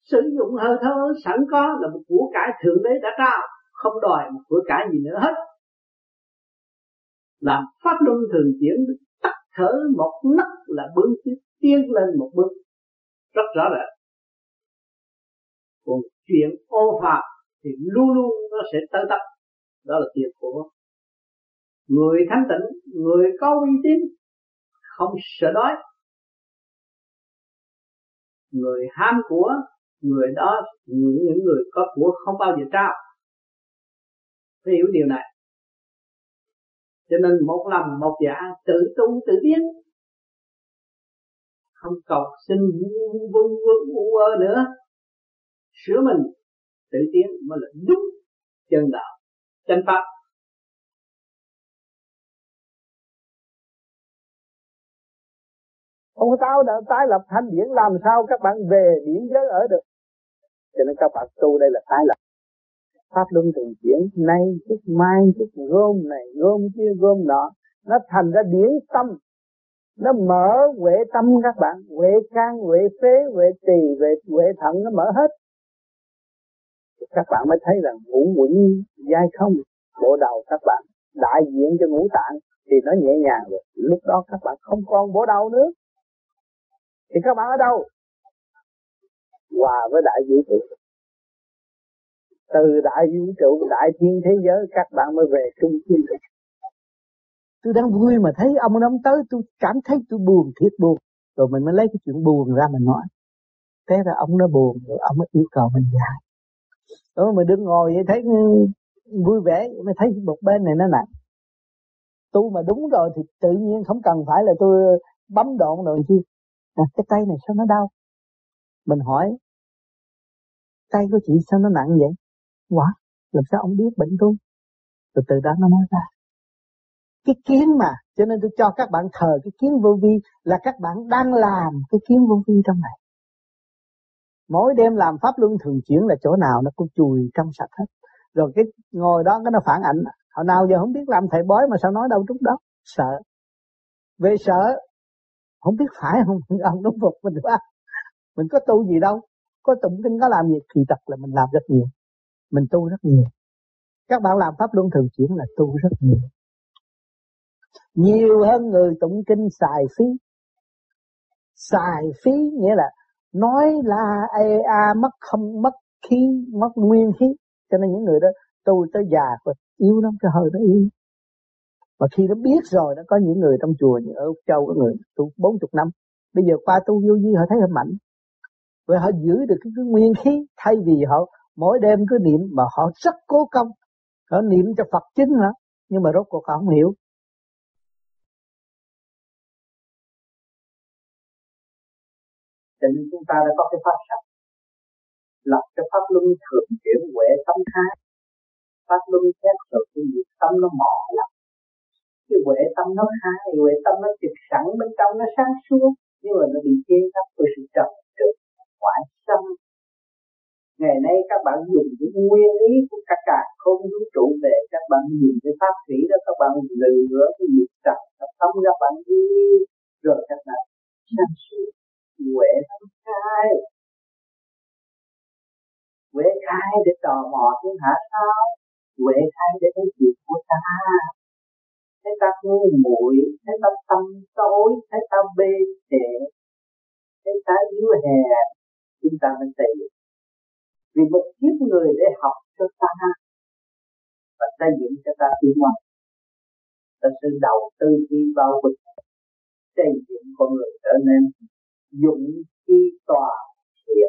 Sử dụng hơi thở sẵn có là một của cải thượng đế đã trao, không đòi một của cải gì nữa hết. Làm pháp luân thường chuyển, tắt thở một nấc là bước tiếp tiến lên một bước rất rõ rệt. Còn chuyện ô phạm thì luôn luôn nó sẽ tới tấp. Đó là việc của người thanh tịnh, người có uy tín, không sợ đói. Người ham của, người đó, những người có của không bao giờ trao. Phải hiểu điều này. Cho nên một lòng một dạ, tự tu tự tiến, không cầu xin vu vơ nữa. Sửa mình tự tiến mới là đúng chân đạo, chân pháp. Ông tao đã tái lập thanh điển, làm sao các bạn về điển giới ở được? Cho nên các bạn tu đây là tái lập. Pháp luân thường chuyển, nay chút mai chút, gom này gom kia gom nọ, nó thành ra điển tâm. Nó mở huệ tâm các bạn, huệ can, huệ phế, huệ tỳ, huệ thận, nó mở hết. Các bạn mới thấy rằng ngũ quẩn giai không, bộ đầu các bạn đại diện cho ngũ tạng thì nó nhẹ nhàng rồi. Lúc đó các bạn không còn bộ đầu nữa. Thì các bạn ở đâu? Hòa với đại vũ trụ. Từ đại vũ trụ, đại thiên thế giới các bạn mới về trung thiên thực. Tôi đang vui mà thấy ông tới, tôi cảm thấy tôi buồn, thiệt buồn. Rồi mình mới lấy cái chuyện buồn ra mình nói. Thế là ông nó buồn, rồi ông mới yêu cầu mình giải. Đó mà đứng ngồi vậy thấy vui vẻ, mới thấy một bên này nó nặng. Tu mà đúng rồi thì tự nhiên không cần phải là tôi bấm độn rồi chi. Cái tay này sao nó đau? Mình hỏi, tay của chị sao nó nặng vậy? Quả, làm sao ông biết bệnh tôi? Rồi từ đó nó nói ra. Cái kiến mà, cho nên tôi cho các bạn thờ cái kiến vô vi là các bạn đang làm cái kiến vô vi trong này. Mỗi đêm làm pháp luân thường chuyển là chỗ nào nó cũng chùi trong sạch hết. Rồi cái ngồi đó cái nó phản ảnh. Hồi nào giờ không biết làm thầy bói mà sao nói đâu trúng đó. Sợ. Về sợ. Không biết phải không? Ông đúng phục mình quá. Mình có tu gì đâu. Có tụng kinh có làm gì. Kỳ thật là mình làm rất nhiều. Mình tu rất nhiều. Các bạn làm pháp luân thường chuyển là tu rất nhiều. Nhiều hơn người tụng kinh xài phí. Xài phí nghĩa là nói là mất không, mất khí, mất nguyên khí. Cho nên những người đó tu tới già và yếu lắm, cái hơi nó yếu. Mà khi nó biết rồi, nó có những người trong chùa như ở Úc Châu, có người tu 40 năm, bây giờ qua tu vô vi họ thấy họ mạnh. Và họ giữ được cái nguyên khí, thay vì họ mỗi đêm cứ niệm mà họ rất cố công. Họ niệm cho Phật chính hả? Nhưng mà rốt cuộc họ không hiểu. Cho nên chúng ta đã có cái pháp sạch, lập cái pháp luân thường chuyển huệ tâm thái. Pháp luân xét rồi cái việc tâm nó mò lắm. Cái huệ tâm nó khai, huệ tâm nó trực sẵn bên trong nó sáng suốt, nhưng mà nó bị che lấp bởi sự trần trượt ngoại xâm. Ngày nay các bạn dùng cái nguyên lý của cả không vũ trụ về, các bạn nhìn cái pháp thủy đó, các bạn lừa cái việc trần tâm các bạn đi, rồi các bạn sáng suốt. Huệ tâm khai, huệ khai để tò mò thiên hạ sao, huệ khai để thấy chuyện của ta, thấy ta ngu muội, thấy ta tâm tối, thấy ta bê trễ, thấy ta yếu hèn, chúng ta mới xây dựng. Vì một kiếp người để học cho ta và xây dựng cho ta tiến hóa, ta sẽ đầu tư đi vào vực xây dựng con người trở nên dụng chi tòa thiện.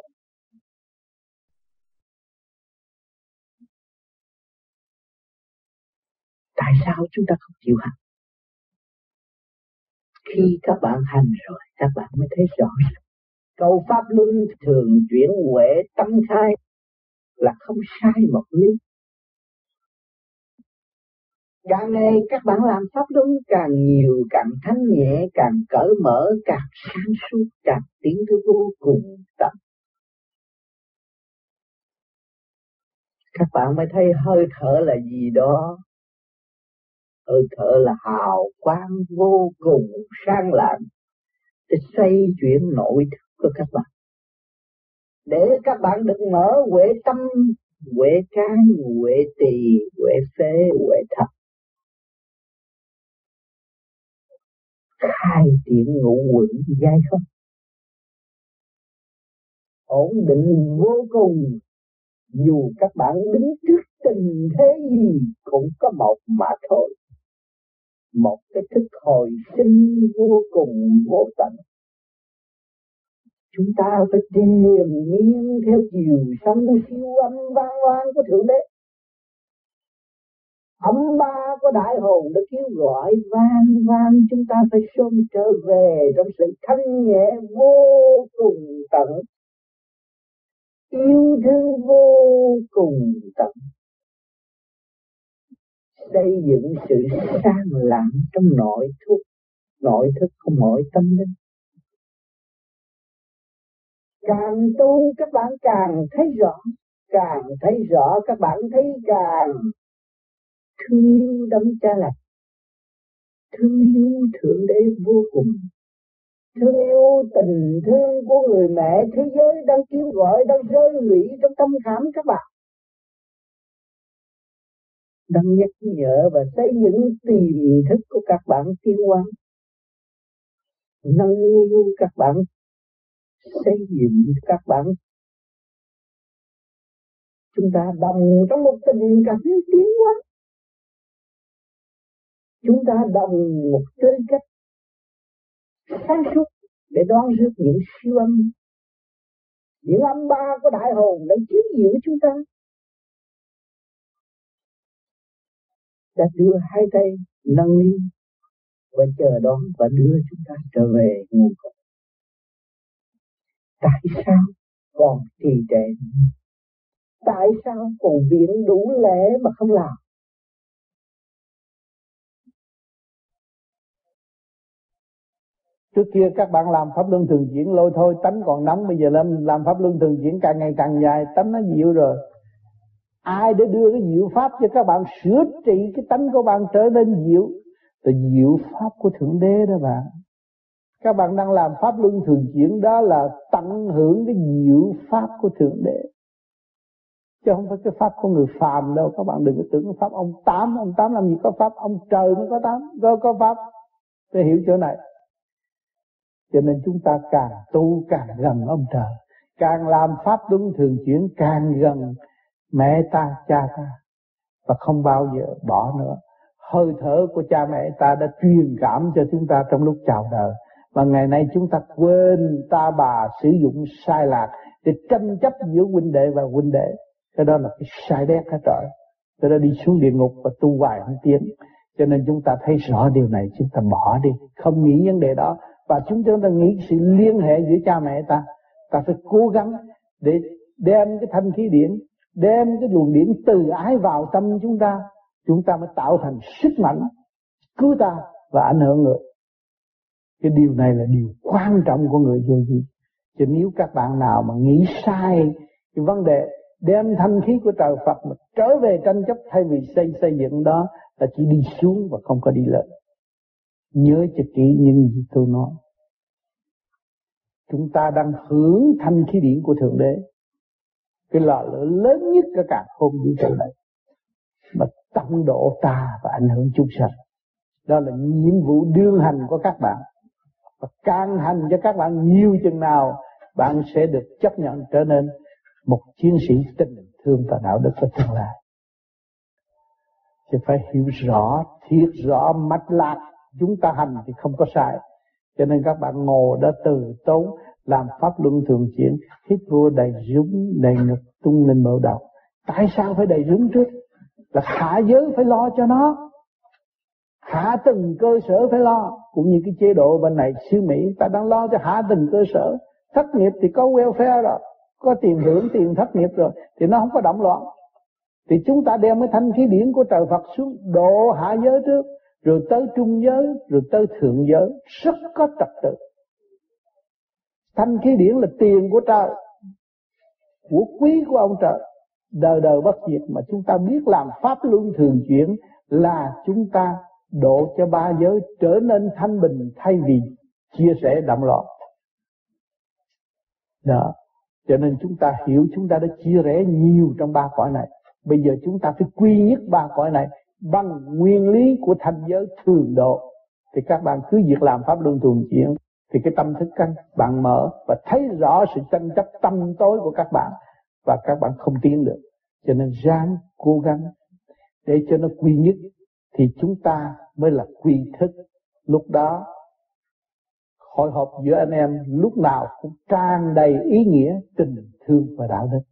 Tại sao chúng ta không chịu hành? Khi các bạn hành rồi, các bạn mới thấy rõ. Câu pháp luân thường chuyển huệ tâm khai là không sai một lý. Càng ngày các bạn làm pháp luân càng nhiều, càng thanh nhẹ, càng cởi mở, càng sáng suốt, càng tiến tới vô cùng tận. Các bạn mới thấy hơi thở là gì đó. Hơi thở là hào quang vô cùng sáng lạng để xây chuyển nội thức của các bạn. để các bạn được mở huệ tâm, huệ can, huệ tỳ, huệ phế, huệ thận, khai triển ngũ quẩn giai không, ổn định vô cùng. Dù các bạn đứng trước tình thế gì cũng có một mà thôi, một cái thức hồi sinh vô cùng vô tận. Chúng ta phải triền miên theo chiều sông siêu âm vang vang của Thượng Đế. Âm ba của đại hồn đã kêu gọi vang vang, chúng ta phải sớm trở về trong sự thanh nhẹ vô cùng tận, yêu thương vô cùng tận, xây dựng sự sang lặng trong nội thức của mỗi tâm linh. Càng tu các bạn càng thấy rõ, các bạn thấy càng thương yêu đấng Cha Lành, thương yêu Thượng Đế vô cùng, thương yêu tình thương của người mẹ thế giới đang kêu gọi, đang rơi lụy trong tâm khảm các bạn, đang nhắc nhở và xây dựng tiềm thức của các bạn tiến hóa, nâng niu các bạn, xây dựng các bạn. Chúng ta đồng trong một tình cảnh tiến hóa, chúng ta đồng một tư cách sáng suốt để đón rước những siêu âm, những âm ba của đại hồn đang chiếu diệu chúng ta, đã đưa hai tay nâng niu và chờ đón và đưa chúng ta trở về nguồn cội. Tại sao còn trì trệ? Tại sao còn viện đủ lễ mà không làm? Trước kia các bạn làm pháp luân thường chuyển lôi thôi, tánh còn nóng, bây giờ làm pháp luân thường chuyển càng ngày càng dài, tánh nó dịu rồi. Ai để đưa cái diệu pháp cho các bạn sửa trị cái tánh của bạn trở nên dịu? Là diệu pháp của Thượng Đế đó bạn. Các bạn đang làm pháp luân thường chuyển, đó là tận hưởng cái diệu pháp của Thượng Đế, chứ không phải cái pháp của người phàm đâu. Các bạn đừng có tưởng cái pháp ông Tám làm gì có pháp, ông trời mới có pháp. Tôi hiểu chỗ này. Cho nên chúng ta càng tu càng gần ông trời, càng làm pháp luân thường chuyển càng gần mẹ ta, cha ta, và không bao giờ bỏ nữa. Hơi thở của cha mẹ ta đã truyền cảm cho chúng ta trong lúc chào đời, và ngày nay chúng ta quên ta bà, sử dụng sai lạc để tranh chấp giữa huynh đệ và huynh đệ. Cái đó là cái sai đét hết trời. Cái đó đi xuống địa ngục và tu hoài không tiến. Cho nên chúng ta thấy rõ điều này, chúng ta bỏ đi, không nghĩ vấn đề đó, và chúng ta nghĩ sự liên hệ giữa cha mẹ ta. Ta phải cố gắng để đem cái thanh khí điển, đem cái luồng điển từ ái vào tâm chúng ta mới tạo thành sức mạnh cứu ta và ảnh hưởng người. Cái điều này là điều quan trọng của người vô vi. Chứ nếu các bạn nào mà nghĩ sai cái vấn đề đem thanh khí của trời Phật mà trở về tranh chấp thay vì xây dựng, đó là chỉ đi xuống và không có đi lên. Nhớ cho kỹ những gì tôi nói. Chúng ta đang hưởng thanh khí điển của Thượng Đế, cái lò lửa lớn nhất của cả không vũ trụ này, mà tận độ ta và ảnh hưởng chúng sanh. Đó là nhiệm vụ đương hành của các bạn. Và càng hành cho các bạn nhiều chừng nào, bạn sẽ được chấp nhận trở nên một chiến sĩ tình thương và đạo đức của tương lai. Thì phải hiểu rõ, thiệt rõ mạch lạc. Chúng ta hành thì không có sai. Cho nên các bạn ngồi đó từ tốn làm pháp luân thường chuyển, hít vô đầy rúng, đầy ngực, tung lên mở đầu. Tại sao phải đầy rúng trước? Là hạ giới phải lo cho nó, hạ từng cơ sở phải lo. Cũng như cái chế độ bên này xứ Mỹ, ta đang lo cho hạ từng cơ sở. Thất nghiệp thì có welfare rồi, có tiền hưởng tiền thất nghiệp rồi, thì nó không có động loạn. Thì chúng ta đem cái thanh khí điển của trời Phật xuống độ hạ giới trước, rồi tới trung giới, rồi tới thượng giới, rất có trật tự. Thanh khí điển là tiền của trời, của quý của ông trời, đời đời bất diệt. Mà chúng ta biết làm pháp luân thường chuyển là chúng ta độ cho ba giới trở nên thanh bình thay vì chia sẻ động loạn. Đó, Cho nên chúng ta hiểu chúng ta đã chia rẽ nhiều trong ba cõi này. Bây giờ chúng ta phải quy nhất ba cõi này bằng nguyên lý của thanh giới thường độ. Thì các bạn cứ việc làm pháp luân thường chuyển, thì cái tâm thức các bạn mở và thấy rõ sự tranh chấp tâm tối của các bạn, và các bạn không tiến được. Cho nên ráng cố gắng để cho nó quy nhất, thì chúng ta mới là quy thức. Lúc đó hội họp giữa anh em lúc nào cũng tràn đầy ý nghĩa, tình thương và đạo đức.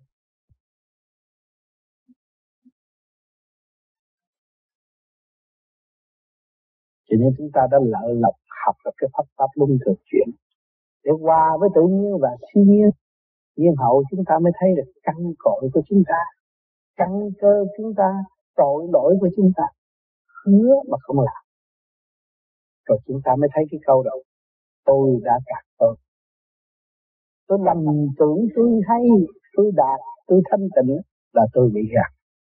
Cho nên chúng ta đã lợi lộc học được cái pháp luân thường chuyển để hòa với tự nhiên và siêu nhiên. Nhiên hậu chúng ta mới thấy được căn cội của chúng ta, căn cơ chúng ta, tội lỗi của chúng ta, hứa mà không làm. Rồi chúng ta mới thấy cái câu đầu: tôi đã cạn tôi. Tôi lầm tưởng tôi hay, tôi đạt, tôi thanh tịnh, là tôi bị gạt.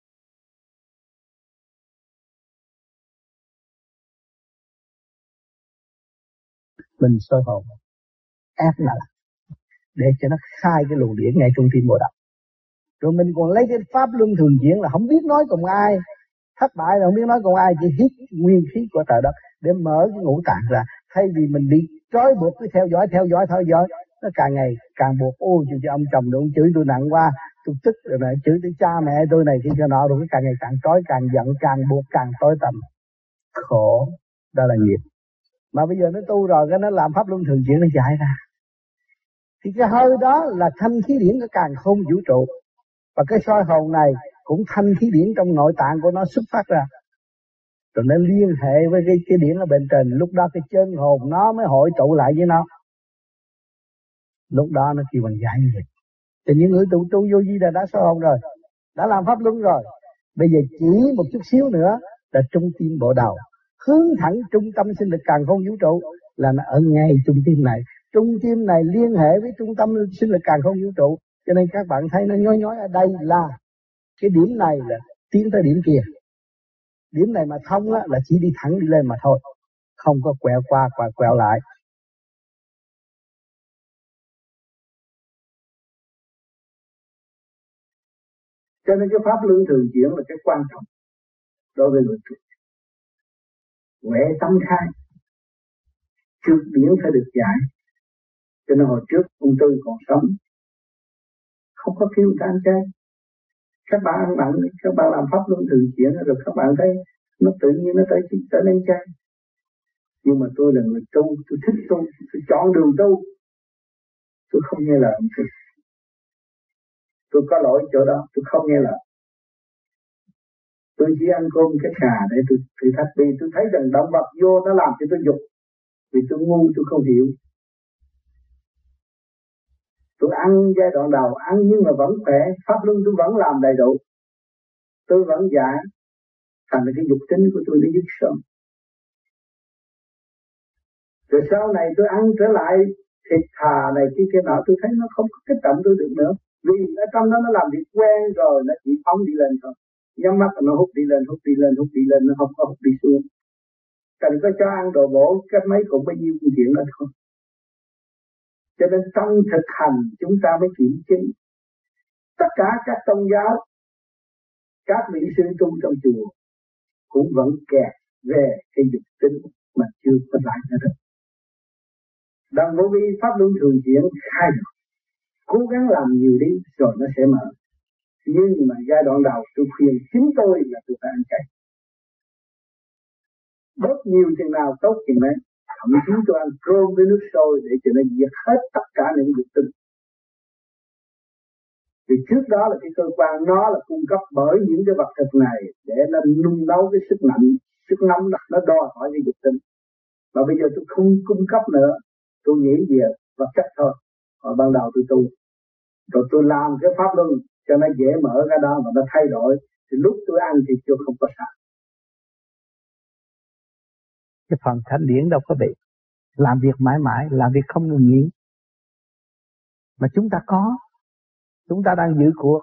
Mình soi hồn ép mà để cho nó khai cái luồng điển ngay trong tim bộ đầu. Rồi mình còn lấy cái pháp luân thường chuyển là không biết nói cùng ai, thất bại là không biết nói cùng ai, chỉ hít nguyên khí của trời đất để mở cái ngũ tạng ra. Thay vì mình bị trói buộc cứ theo dõi, nó càng ngày càng buộc. Ôi cho ông chồng đừng chửi tôi nặng quá, tôi tức rồi này, chửi tới cha mẹ tôi này kia cho nọ, rồi càng ngày càng trói, càng giận, càng buộc, càng tối tăm. Khổ, đó là nghiệp. Mà bây giờ nó tu rồi, cái nó làm pháp luân thường chuyển, nó giải ra. Thì cái hơi đó là thanh khí điển của càn khôn vũ trụ. Và cái soi hồn này cũng thanh khí điển trong nội tạng của nó xuất phát ra. Rồi nó liên hệ với cái điển ở bên trên. Lúc đó cái chân hồn nó mới hội tụ lại với nó. Lúc đó nó kêu bằng giải nghiệp. Thì những người tu vô vi là đã soi hồn rồi, đã làm pháp luân rồi. Bây giờ chỉ một chút xíu nữa là trung tim bộ đầu, hướng thẳng trung tâm sinh lực càn khôn vũ trụ, là nó ở ngay trung tim này. Trung tim này liên hệ với trung tâm sinh lực càn khôn vũ trụ. Cho nên các bạn thấy nó nhói ở đây là cái điểm này là tiến tới điểm kia. Điểm này mà thông á, là chỉ đi thẳng đi lên mà thôi, không có quẹo qua và quẹo lại. Cho nên cái pháp luân thường chuyển là cái quan trọng đối với người tu. Huệ tâm khai, trước điển phải được giải. Cho nên hồi trước ông Tư còn sống, không có kêu người ta ăn chay. Các bạn ăn mặn, các bạn làm pháp luân thường chuyển rồi các bạn thấy nó tự nhiên nó trở nên chay. Nhưng mà tôi là người tu, tôi thích tu, tôi chọn đường tu, tôi không nghe lời ông Tư. Tôi có lỗi chỗ đó, tôi không nghe lời. Tôi chỉ ăn cơm cái khà để tôi thử thách. Vì tôi thấy rằng động vật vô nó làm cho tôi dục. Vì tôi ngu, tôi không hiểu. Tôi ăn giai đoạn đầu, ăn nhưng mà vẫn khỏe. Pháp luân tôi vẫn làm đầy đủ. Tôi vẫn giải. Thành ra cái dục tính của tôi nó dứt sớm. Rồi sau này tôi ăn trở lại thịt thà này kia nọ, tôi thấy nó không có kích động tôi được nữa. Vì ở trong đó nó làm việc quen rồi, nó chỉ phóng đi lên thôi. Nhắm mắt nó hút đi lên, nó không có hút đi xuống. Cần có cho ăn đồ bổ, cái mấy cũng bấy nhiêu chuyện đó thôi. Cho nên trong thực hành chúng ta mới kiểm chứng. Tất cả các tôn giáo, các vị sư tu trong chùa cũng vẫn kẹt về cái dục tính mà chưa có lại nữa được. Đồng vô vi pháp luân thường chuyển khai được. Cố gắng làm nhiều đi rồi nó sẽ mở. Nhưng mà giai đoạn đầu tôi khuyên chính tôi là tôi phải ăn chay. Bớt nhiều chừng nào tốt chừng đấy. Thậm chí tôi ăn cơm với nước sôi để cho nó diệt hết tất cả những dục tính. Vì trước đó là cái cơ quan nó là cung cấp bởi những cái vật thực này để nó nung nấu cái sức mạnh, sức nóng đó, nó đòi hỏi cái dục tính. Mà bây giờ tôi không cung cấp nữa, tôi nghĩ về vật chất thôi. Ở ban đầu tôi tu, rồi tôi làm cái pháp luân cho nó dễ mở cái đó và nó thay đổi. Thì lúc tôi ăn thì chưa không có sao. Cái phần thanh điển đâu có bị. Làm việc mãi mãi, làm việc không ngừng nghỉ. Mà chúng ta có. Chúng ta đang giữ cuộc.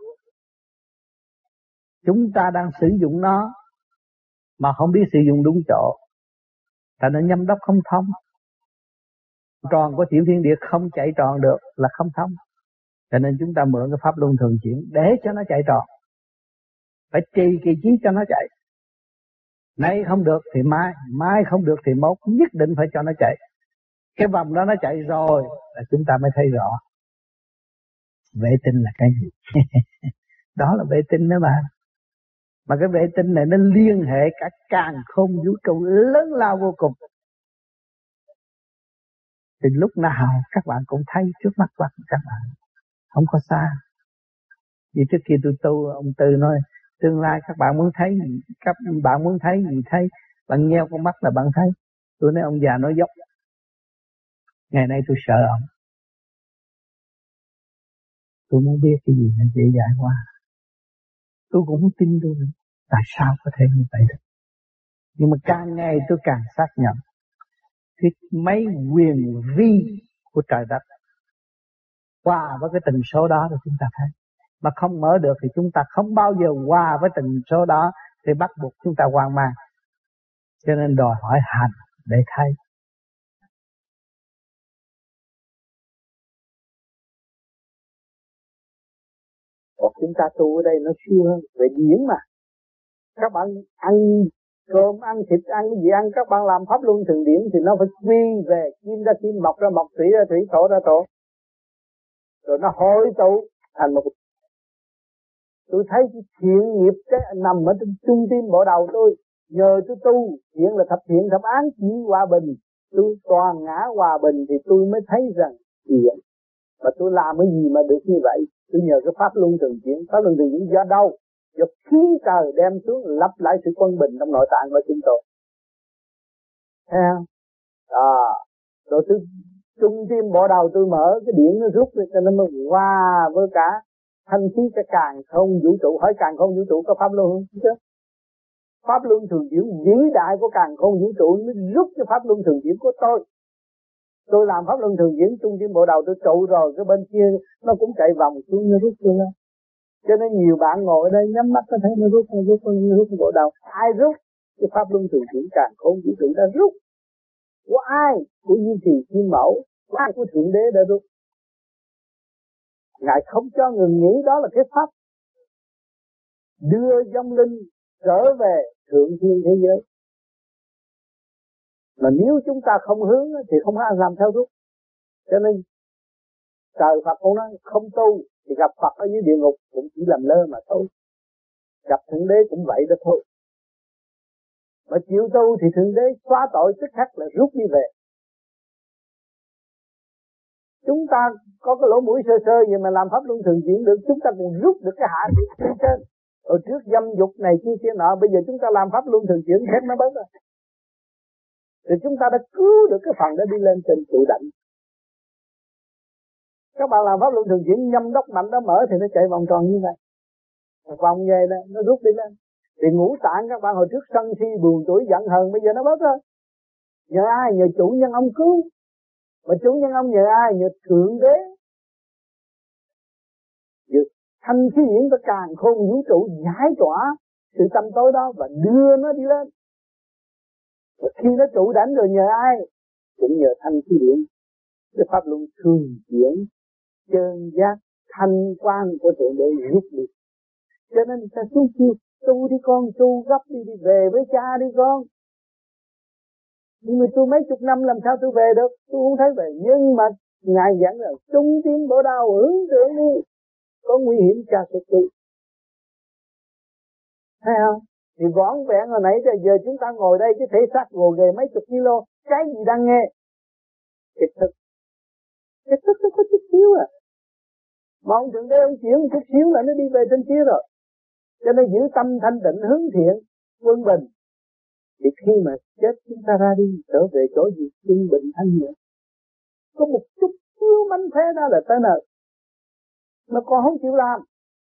Chúng ta đang sử dụng nó mà không biết sử dụng đúng chỗ. Thành nó nhâm đốc không thông. Tròn của tiểu thiên địa không chạy tròn được là không thông. Cho nên chúng ta mượn cái pháp luân thường chuyển để cho nó chạy tròn. Phải trì kỳ trí cho nó chạy. Nay không được thì mai, mai không được thì mốt, nhất định phải cho nó chạy. Cái vòng đó nó chạy rồi là chúng ta mới thấy rõ vệ tinh là cái gì. Đó là vệ tinh đó bạn. Mà cái vệ tinh này nó liên hệ cả càn khôn vũ trụ lớn lao vô cùng. Thì lúc nào các bạn cũng thấy trước mắt các bạn, không có xa. Vì trước kia tôi tu, ông Tư nói tương lai các bạn muốn thấy gì, các bạn muốn thấy gì thấy, bạn nheo con mắt là bạn thấy. Tôi nói ông già nói dốc. Ngày nay tôi sợ ông. Tôi muốn biết cái gì là dễ dãi qua. Tôi cũng không tin tôi nữa. Tại sao có thể như vậy được? Nhưng mà càng ngày tôi càng xác nhận cái mấy quyền vi của trời đất hòa với cái tần số đó là chúng ta thấy. Mà không mở được thì chúng ta không bao giờ hòa với tần số đó, thì bắt buộc chúng ta hoang mang. Cho nên đòi hỏi hành để thấy. Còn chúng ta tu ở đây nó siêu hơn về điển mà. Các bạn ăn cơm, ăn thịt, ăn cái gì ăn, các bạn làm pháp luân thường điển thì nó phải quy về kim ra kim, mộc ra mộc, thủy ra thủy, thổ ra thổ. Rồi nó hội tụ thành một. Tôi thấy cái thiện nghiệp cái nằm ở trong trung tim bộ đầu tôi. Nhờ tôi tu, thiện là thập thiện thập án chỉ hòa bình. Tôi toàn ngã hòa bình thì tôi mới thấy rằng thiện. Và tôi làm cái gì mà được như vậy? Tôi nhờ cái pháp luân thường chuyển. Pháp luân thường chuyển do đâu? Do khí trời đem xuống lặp lại sự quân bình trong nội tạng của chúng tôi. Thấy không? Rồi tôi trung tim bộ đầu tôi mở cái điện nó rút cho nó mới hòa với cả thanh khí cái càn không vũ trụ. Hỏi càn không vũ trụ có pháp luân không chứ? Pháp luân thường chuyển vĩ đại của càn không vũ trụ mới rút cái pháp luân thường chuyển của tôi. Tôi làm pháp luân thường chuyển trung tim bộ đầu tôi trụ rồi, cái bên kia nó cũng chạy vòng xuống nó rút tôi lên. Cho nên nhiều bạn ngồi ở đây nhắm mắt có thấy nó rút cái bộ đầu. Ai rút? Cái pháp luân thường chuyển càn không vũ trụ đã rút. Của ai? Của Như Trì Kim Mẫu. Của ai? Của Thượng Đế đã rút. Ngài không cho ngừng nghĩ, đó là cái pháp đưa vong linh trở về thượng thiên thế giới. Mà nếu chúng ta không hướng thì không ai làm theo rút. Cho nên trời Phật cũng nói không tu thì gặp Phật ở dưới địa ngục cũng chỉ làm lơ mà thôi. Gặp Thượng Đế cũng vậy đó thôi. Mà chịu tu thì Thượng Đế xóa tội tức khắc là rút đi về. Chúng ta có cái lỗ mũi sơ sơ vậy mà làm pháp luân thường chuyển được, chúng ta còn rút được cái hạ bên trên. Hồi trước dâm dục này kia nọ, bây giờ chúng ta làm pháp luân thường chuyển hết nó bớt rồi. Thì chúng ta đã cứu được cái phần đó đi lên trên trụ đảnh. Các bạn làm pháp luân thường chuyển nhâm đốc mạnh đó mở thì nó chạy vòng tròn như vậy. Một vòng về đó, nó rút đi lên. Thì ngũ tạng các bạn hồi trước sân si buồn tuổi giận hờn bây giờ nó bớt rồi. Nhờ ai? Nhờ chủ nhân ông cứu. Mà chủ nhân ông nhờ ai? Nhờ Thượng Đế. Nhờ thanh khí điển của càn khôn vũ trụ giải tỏa sự tâm tối đó và đưa nó đi lên. Và khi nó trụ đảnh rồi nhờ ai? Cũng nhờ thanh khí điển. Cái pháp luân thường chuyển chân giác thanh quan của Thượng Đế rút đi. Cho nên ta xuống kêu tu đi con, tu gấp đi về với cha đi con. Nhưng mà tôi mấy chục năm làm sao tôi về được? Tôi không thấy về. Nhưng mà Ngài dặn là trung tim bộ đầu hướng tưởng đi. Có nguy hiểm cha sẽ tu. Thấy không? Thì vỏn vẹn hồi nãy giờ chúng ta ngồi đây cái thể xác gồ ghề mấy chục kilo. Cái gì đang nghe? Cái thức. Cái thức nó có chút xíu à. Mà ông Thượng Đế ông chuyển một chút xíu là nó đi về trên kia rồi. Cho nên giữ tâm thanh tịnh hướng thiện, quân bình. Thì khi mà chết chúng ta ra đi, trở về chỗ gì quân bình thanh nhẹ. Có một chút xíu mánh khóe đó là tới nơi. Mà còn không chịu làm.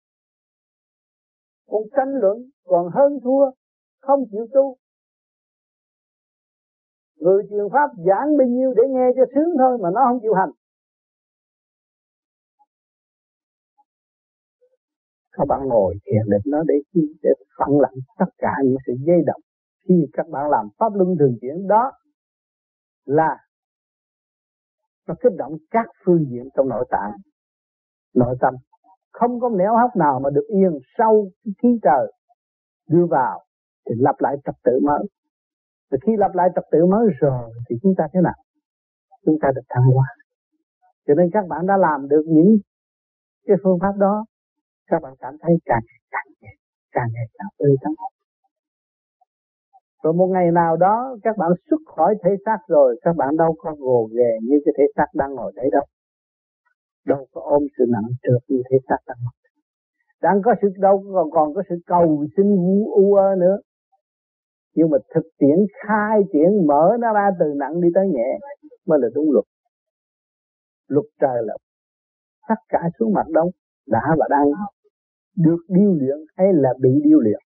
Còn tranh luận, còn hơn thua, không chịu tu. Người truyền pháp giảng bao nhiêu để nghe cho sướng thôi mà nó không chịu hành. Các bạn ngồi thiền định nó để phẳng lặng tất cả những sự dây động. Khi các bạn làm pháp luân thường chuyển đó là nó kích động các phương diện trong nội tạng. nội tâm. Không có nẻo hóc nào mà được yên sau cái khí trời đưa vào thì lặp lại trật tự mới. Và khi lặp lại trật tự mới rồi thì chúng ta thế nào? Chúng ta được thăng hoa. Cho nên các bạn đã làm được những cái phương pháp đó, các bạn cảm thấy càng ngày càng tươi tắn. Rồi một ngày nào đó các bạn xuất khỏi thể xác rồi, các bạn đâu có gồ ghề như cái thể xác đang ngồi đấy đâu. Đâu có ôm sự nặng trược như thể xác đang ngồi. Đang có sự đâu còn có sự cầu xin u ơ nữa. Nhưng mà thực tiễn khai triển mở nó ra từ nặng đi tới nhẹ mới là đúng luật. Luật trời là tất cả xuống mặt đông đã và đang được điêu luyện hay là bị điêu luyện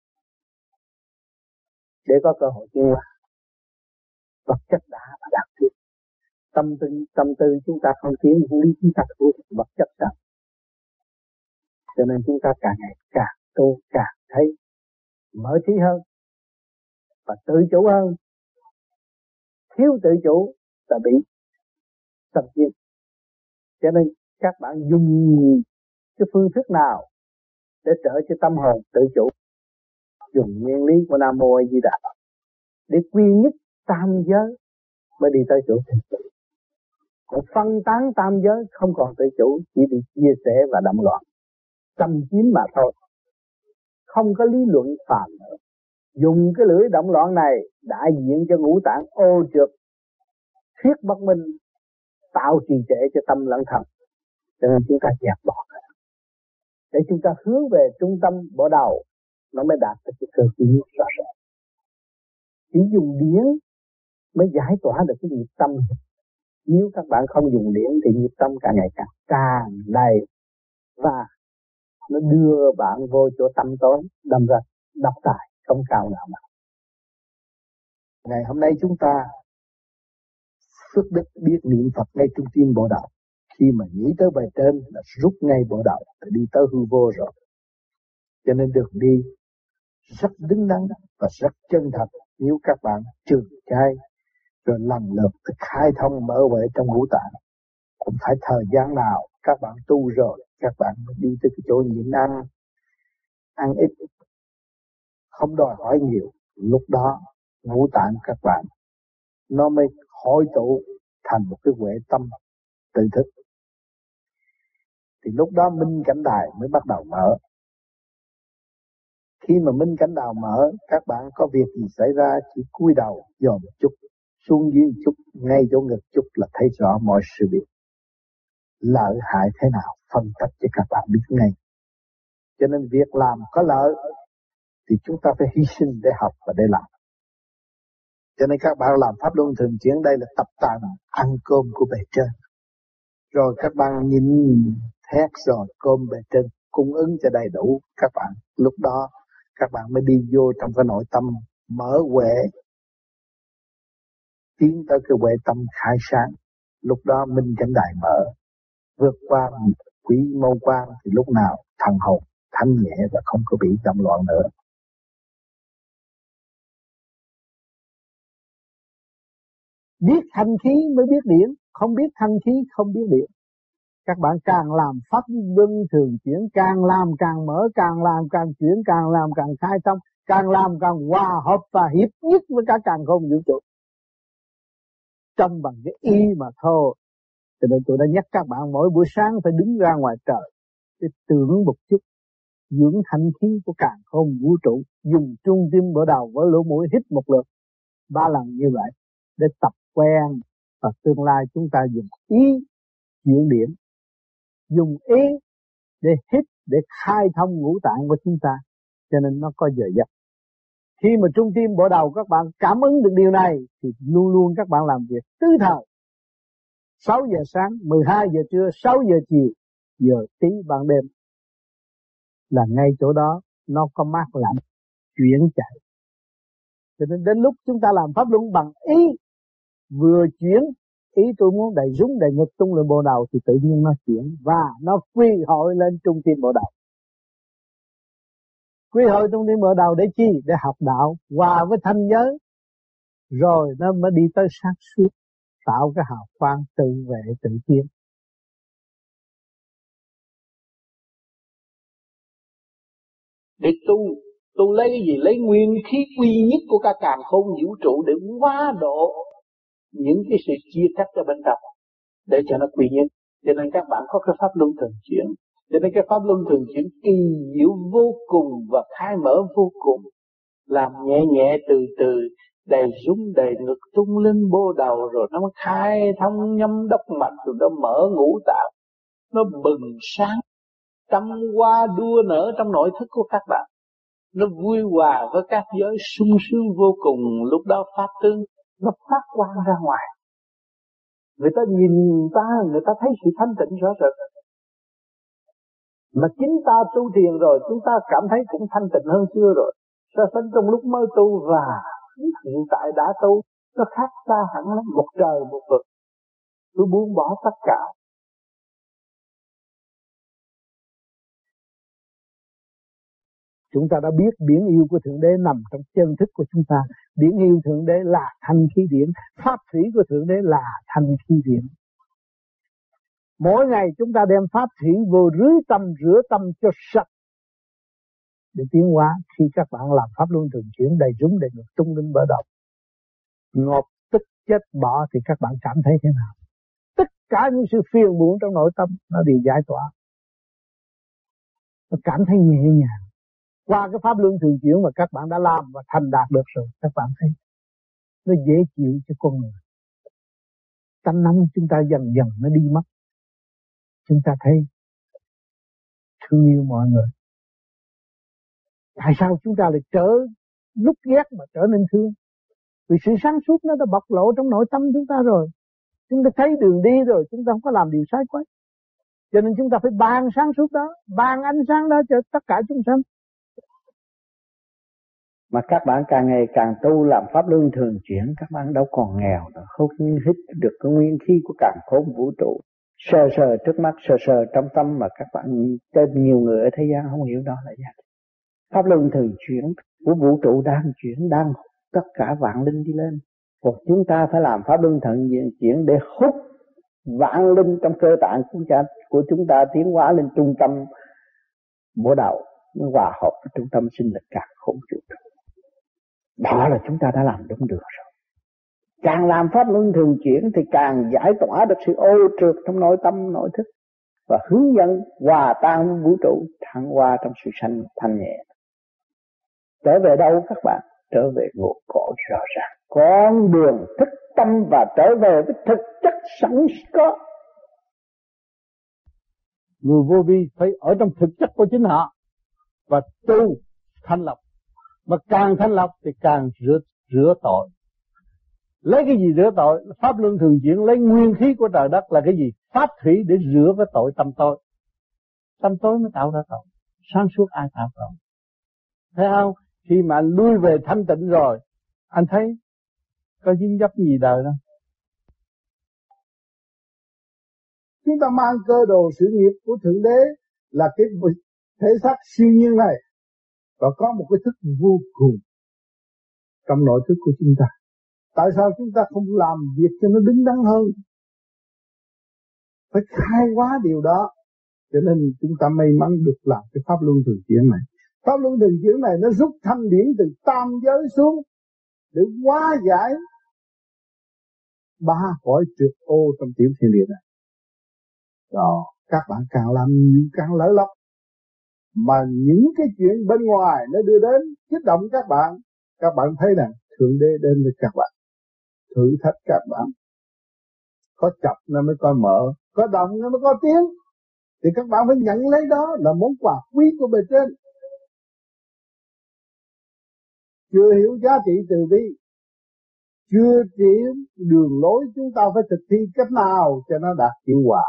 để có cơ hội tiến hóa. Vật chất đã và đang tiến. Tâm tư chúng ta không tiến, không đi chúng ta thuộc vật chất sao? Cho nên chúng ta càng ngày càng tu càng thấy mở trí hơn và tự chủ hơn. Thiếu tự chủ là bị xâm chiếm. Cho nên các bạn dùng cái phương thức nào để trở cho tâm hồn tự chủ? Dùng nguyên lý của Nam Mô A Di Đà Phật để quy nhất tam giới mới đi tới chỗ tự chủ. Còn phân tán tam giới không còn tự chủ, chỉ bị chia sẻ và động loạn, xâm chiếm mà thôi. Không có lý luận phàm nữa. Dùng cái lưỡi động loạn này đại diện cho ngũ tạng ô trượt, thuyết bất minh, tạo trì trệ cho tâm lẫn thần. Cho nên chúng ta dẹp bỏ để chúng ta hướng về trung tâm bộ đầu, nó mới đạt được cái cơ khí rõ ràng. Chỉ dùng điển mới giải tỏa được cái nhịp tâm. Nếu các bạn không dùng điển thì nhịp tâm càng ngày càng đầy và nó đưa bạn vô chỗ tâm tối, đâm ra độc tài không cao nào mà. Ngày hôm nay chúng ta phước đức biết niệm Phật ngay trung tim bộ đạo. Khi mà nghĩ tới bề trên là rút ngay bộ đạo để đi tới hư vô rồi. Cho nên đường đi rất đứng đắn và rất chân thật. Nếu các bạn trường trai rồi lần lượt khai thông mở huệ trong ngũ tạng, cũng phải thời gian nào các bạn tu rồi các bạn mới đi tới cái chỗ nhịn ăn ít, không đòi hỏi nhiều. Lúc đó ngũ tạng các bạn nó mới hội tụ thành một cái huệ tâm tự thức. Thì lúc đó minh cảnh đài mới bắt đầu mở. Khi mà minh cảnh đài mở, các bạn có việc gì xảy ra chỉ cúi đầu dòm một chút, xuống dưới chút, ngay chỗ ngực chút là thấy rõ mọi sự việc. Lợi hại thế nào phân tích cho các bạn biết ngay. Cho nên việc làm có lợi thì chúng ta phải hy sinh để học và để làm. Cho nên các bạn làm pháp luân thường chuyển, đây là tập tành ăn cơm của bề trên. Rồi các bạn nhìn thét rồi cơm bề trên cung ứng cho đầy đủ các bạn. Lúc đó các bạn mới đi vô trong cái nội tâm mở huệ, tiến tới cái huệ tâm khai sáng. Lúc đó minh cảnh đài mở, vượt qua quỷ môn quan thì lúc nào thần hồn thanh nhẹ và không có bị động loạn nữa. Biết thanh khí mới biết điển, không biết thanh khí không biết điển. Các bạn càng làm pháp luân thường chuyển, càng làm càng mở, càng làm càng chuyển, càng làm càng khai thông, càng làm càng hòa hợp và hiệp nhất với cả càng không vũ trụ. Trong bằng cái y mà thôi. Cho nên tôi đã nhắc các bạn mỗi buổi sáng phải đứng ra ngoài trời để tưởng một chút, dưỡng thanh khí của càng không vũ trụ, dùng trung tim bộ đầu với lỗ mũi hít một lượt 3 lần như vậy để tập quen. Và tương lai chúng ta dùng ý chuyển điển, dùng ý để hít, để khai thông ngũ tạng của chúng ta, cho nên nó có giờ giấc. Khi mà trung tim bộ đầu các bạn cảm ứng được điều này thì luôn luôn các bạn làm việc tứ thời. 6 giờ sáng, 12 giờ trưa, 6 giờ chiều, giờ tí ban đêm là ngay chỗ đó nó có mát lạnh chuyển chạy. Cho nên đến lúc chúng ta làm pháp luân bằng ý, vừa chuyển ý tôi muốn đầy rúng đầy ngực tung lên bộ đầu thì tự nhiên nó chuyển và nó quy hội lên trung tim bộ đầu. Quy hội trung tim bộ đầu để chi? Để học đạo hòa với thanh giới, rồi nó mới đi tới sáng suốt, tạo cái hào quang tự vệ tự tiến. để tu lấy cái gì? Lấy nguyên khí quy nhất của cả càn khôn vũ trụ để hóa độ những cái sự chia cắt ở bên trong, để cho nó quy nhất. Cho nên các bạn có cái pháp luân thường chuyển. Cho nên cái pháp luân thường chuyển kỳ diệu vô cùng và khai mở vô cùng. Làm nhẹ nhẹ từ từ, đầy súng đầy ngực tung lên bô đầu, rồi nó khai thông nhâm đốc mạch, rồi nó mở ngũ tạng, nó bừng sáng, trăm hoa đua nở trong nội thức của các bạn. Nó vui hòa với các giới sung sướng vô cùng. Lúc đó pháp tướng nó phát quang ra ngoài. Người ta nhìn người ta thấy sự thanh tịnh rõ rệt. Mà chính ta tu thiền rồi, chúng ta cảm thấy cũng thanh tịnh hơn xưa rồi. So sánh trong lúc mới tu và hiện tại đã tu, nó khác xa hẳn lắm, một trời một vực. Tôi buông bỏ tất cả. Chúng ta đã biết biển yêu của Thượng Đế nằm trong chân thức của chúng ta. Biển yêu Thượng Đế là thanh khí điển. Pháp thủy của Thượng Đế là thanh khí điển. Mỗi ngày chúng ta đem pháp thủy vô rửa tâm cho sạch để tiến hóa. Khi các bạn làm pháp luân thường chuyển đầy rúng đầy ngực tung lên bờ đầu, ngộp tức chết bỏ, thì các bạn cảm thấy thế nào? Tất cả những sự phiền muộn trong nội tâm nó đều giải tỏa. Nó cảm thấy nhẹ nhàng. Qua cái pháp luân thường chuyển mà các bạn đã làm và thành đạt được rồi, các bạn thấy nó dễ chịu cho con người. Tánh nóng chúng ta dần dần nó đi mất. Chúng ta thấy thương yêu mọi người. Tại sao chúng ta lại lúc ghét mà trở nên thương? Vì sự sáng suốt nó đã bộc lộ trong nội tâm chúng ta rồi. Chúng ta thấy đường đi rồi, chúng ta không có làm điều sai quấy. Cho nên chúng ta phải ban sáng suốt đó, ban ánh sáng đó cho tất cả chúng sanh. Mà các bạn càng ngày càng tu làm pháp luân thường chuyển, các bạn đâu còn nghèo nữa, không hít được cái nguyên khí của càn khôn vũ trụ. Sờ trước mắt, sờ trong tâm, mà các bạn trên nhiều người ở thế gian không hiểu đó là gì. Pháp luân thường chuyển của vũ trụ đang chuyển, đang hút tất cả vạn linh đi lên. Còn chúng ta phải làm pháp luân thường chuyển để hút vạn linh trong cơ tạng của chúng ta tiến hóa lên trung tâm bộ đầu, nó hòa hợp với trung tâm sinh lực càn khôn vũ trụ. Đó là chúng ta đã làm đúng được rồi. Càng làm pháp luân thường chuyển thì càng giải tỏa được sự ô trượt trong nội tâm, nội thức, và hướng dẫn hòa tan vũ trụ, thăng hoa trong sự sanh thanh nhẹ. Trở về đâu các bạn? Trở về ngộ cội rõ ràng. Con đường thức tâm và trở về với thực chất sẵn có. Người vô vi phải ở trong thực chất của chính họ và tu thanh lọc. Mà càng thanh lọc thì càng rửa tội. Lấy cái gì rửa tội? Pháp luân thường chuyển lấy nguyên khí của trời đất là cái gì? Pháp thủy để rửa cái tội tâm tôi. Tâm tôi mới tạo ra tội. Sáng suốt ai tạo tội? Thấy không? Khi mà anh lui về thanh tịnh rồi, anh thấy có dính dấp gì đời đâu. Chúng ta mang cơ đồ sự nghiệp của Thượng Đế là cái thể xác siêu nhiên này, và có một cái thức vô cùng trong nội thức của chúng ta. Tại sao chúng ta không làm việc cho nó đứng đắn hơn? Phải khai hóa điều đó. Cho nên chúng ta may mắn được làm cái pháp luân thường chuyển này. Pháp luân thường chuyển này nó rút thanh điển từ tam giới xuống để hóa giải ba cõi trượt ô trong tiểu thiên địa này. Đó, các bạn càng làm nhiều càng lỡ lọc. Mà những cái chuyện bên ngoài nó đưa đến kích động các bạn thấy rằng Thượng Đế đến với các bạn, thử thách các bạn. Có chập nó mới có mở, có động nó mới có tiếng. Thì các bạn phải nhận lấy đó là món quà quý của bề trên. Chưa hiểu giá trị từ bi, chưa hiểu đường lối chúng ta phải thực thi cách nào cho nó đạt hiệu quả.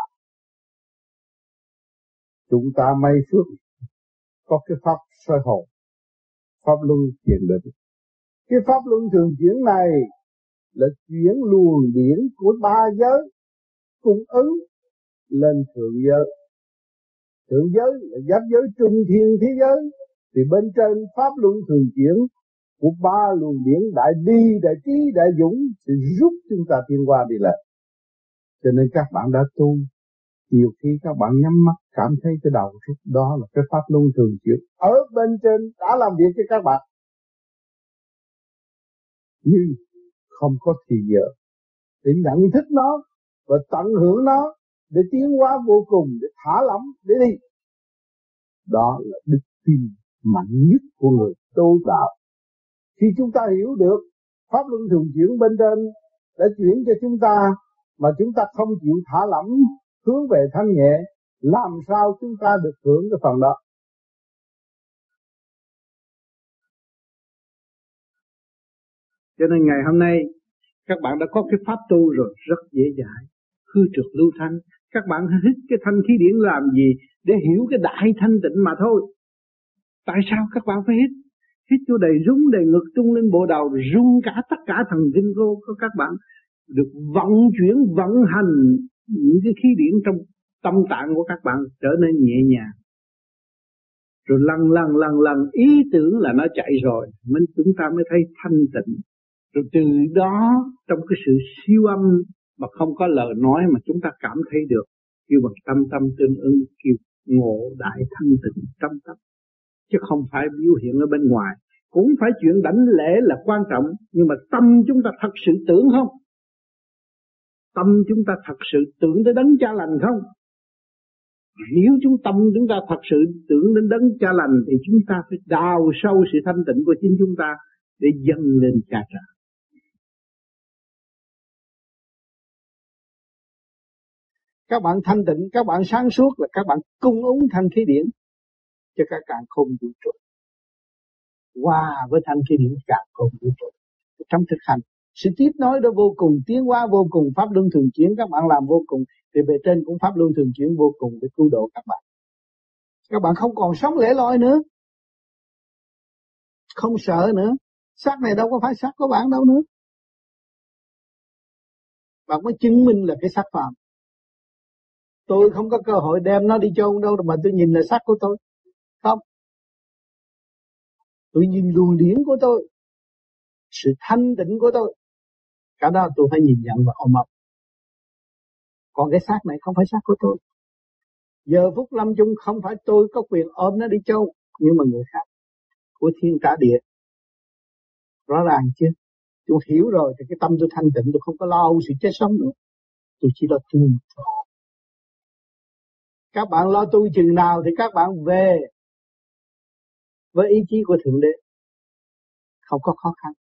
Chúng ta may phước có cái pháp soi hồn, pháp luân chuyển định. Cái pháp luân thường chuyển này là chuyển luồng điển của ba giới cung ứng lên thượng giới. Thượng giới là giáp giới trung thiên thế giới, thì bên trên pháp luân thường chuyển của ba luồng điển đại bi, đại trí, đại dũng sẽ giúp chúng ta tiến qua đi lên. Cho nên các bạn đã tu Nhiều khi các bạn nhắm mắt cảm thấy cái đầu rút, đó là cái pháp luân thường chuyển ở bên trên đã làm việc cho các bạn, nhưng không có thì giờ để nhận thức nó và tận hưởng nó, để tiến hóa vô cùng, để thả lỏng, để đi. Đó là đức tin mạnh nhất của người tu đạo. Khi chúng ta hiểu được pháp luân thường chuyển bên trên đã chuyển cho chúng ta, mà chúng ta không chịu thả lỏng hướng về thanh nhẹ, làm sao chúng ta được hưởng cái phần đó? Cho nên ngày hôm nay các bạn đã có cái pháp tu rồi, rất dễ dãi. Hư trượt lưu thanh, các bạn hít cái thanh khí điển làm gì? Để hiểu cái đại thanh tịnh mà thôi. Tại sao các bạn phải hít? Hít cho đầy rung đầy ngực, trung lên bộ đầu, rung cả tất cả thần kinh của các bạn, được vận chuyển, vận hành những cái khí điển trong tâm tạng của các bạn trở nên nhẹ nhàng. Rồi lần ý tưởng là nó chạy rồi, chúng ta mới thấy thanh tịnh. Rồi từ đó trong cái sự siêu âm mà không có lời nói mà chúng ta cảm thấy được, kêu bằng tâm tâm tương ứng, kêu ngộ đại thanh tịnh trong tâm, chứ không phải biểu hiện ở bên ngoài. Cũng phải chuyện đảnh lễ là quan trọng, nhưng mà tâm chúng ta thật sự tưởng không? Tâm chúng ta thật sự tưởng tới đấng cha lành không? Nếu tâm chúng ta thật sự tưởng đến đấng cha lành thì chúng ta phải đào sâu sự thanh tịnh của chính chúng ta để dâng lên cha trời. Các bạn thanh tịnh, các bạn sáng suốt là các bạn cung ứng thanh khí điển cho các càn khôn vũ trụ, hòa với thanh khí điển càn khôn vũ trụ. Trong thực hành, sự tiếp nối đó vô cùng, tiến hóa vô cùng, pháp luân thường chuyển các bạn làm vô cùng, thì bề trên cũng pháp luân thường chuyển vô cùng để cứu độ các bạn. Các bạn không còn sống lẻ loi nữa, không sợ nữa. Xác này đâu có phải xác của bạn đâu nữa. Bạn mới chứng minh là cái xác phàm. Tôi không có cơ hội đem nó đi chôn đâu mà tôi nhìn là xác của tôi. Không. Tôi nhìn luồng điển của tôi, sự thanh tịnh của tôi. Cả đó tôi phải nhìn nhận và ôm ấp. Còn cái xác này không phải xác của tôi. Giờ phút lâm chung không phải tôi có quyền ôm nó đi chôn, nhưng mà người khác, của thiên cả địa. Rõ ràng chưa? Tôi hiểu rồi thì cái tâm tôi thanh tịnh, tôi không có lo sự chết sống nữa. Tôi chỉ lo tu. Các bạn lo tu chừng nào thì các bạn về với ý chí của Thượng Đế, không có khó khăn.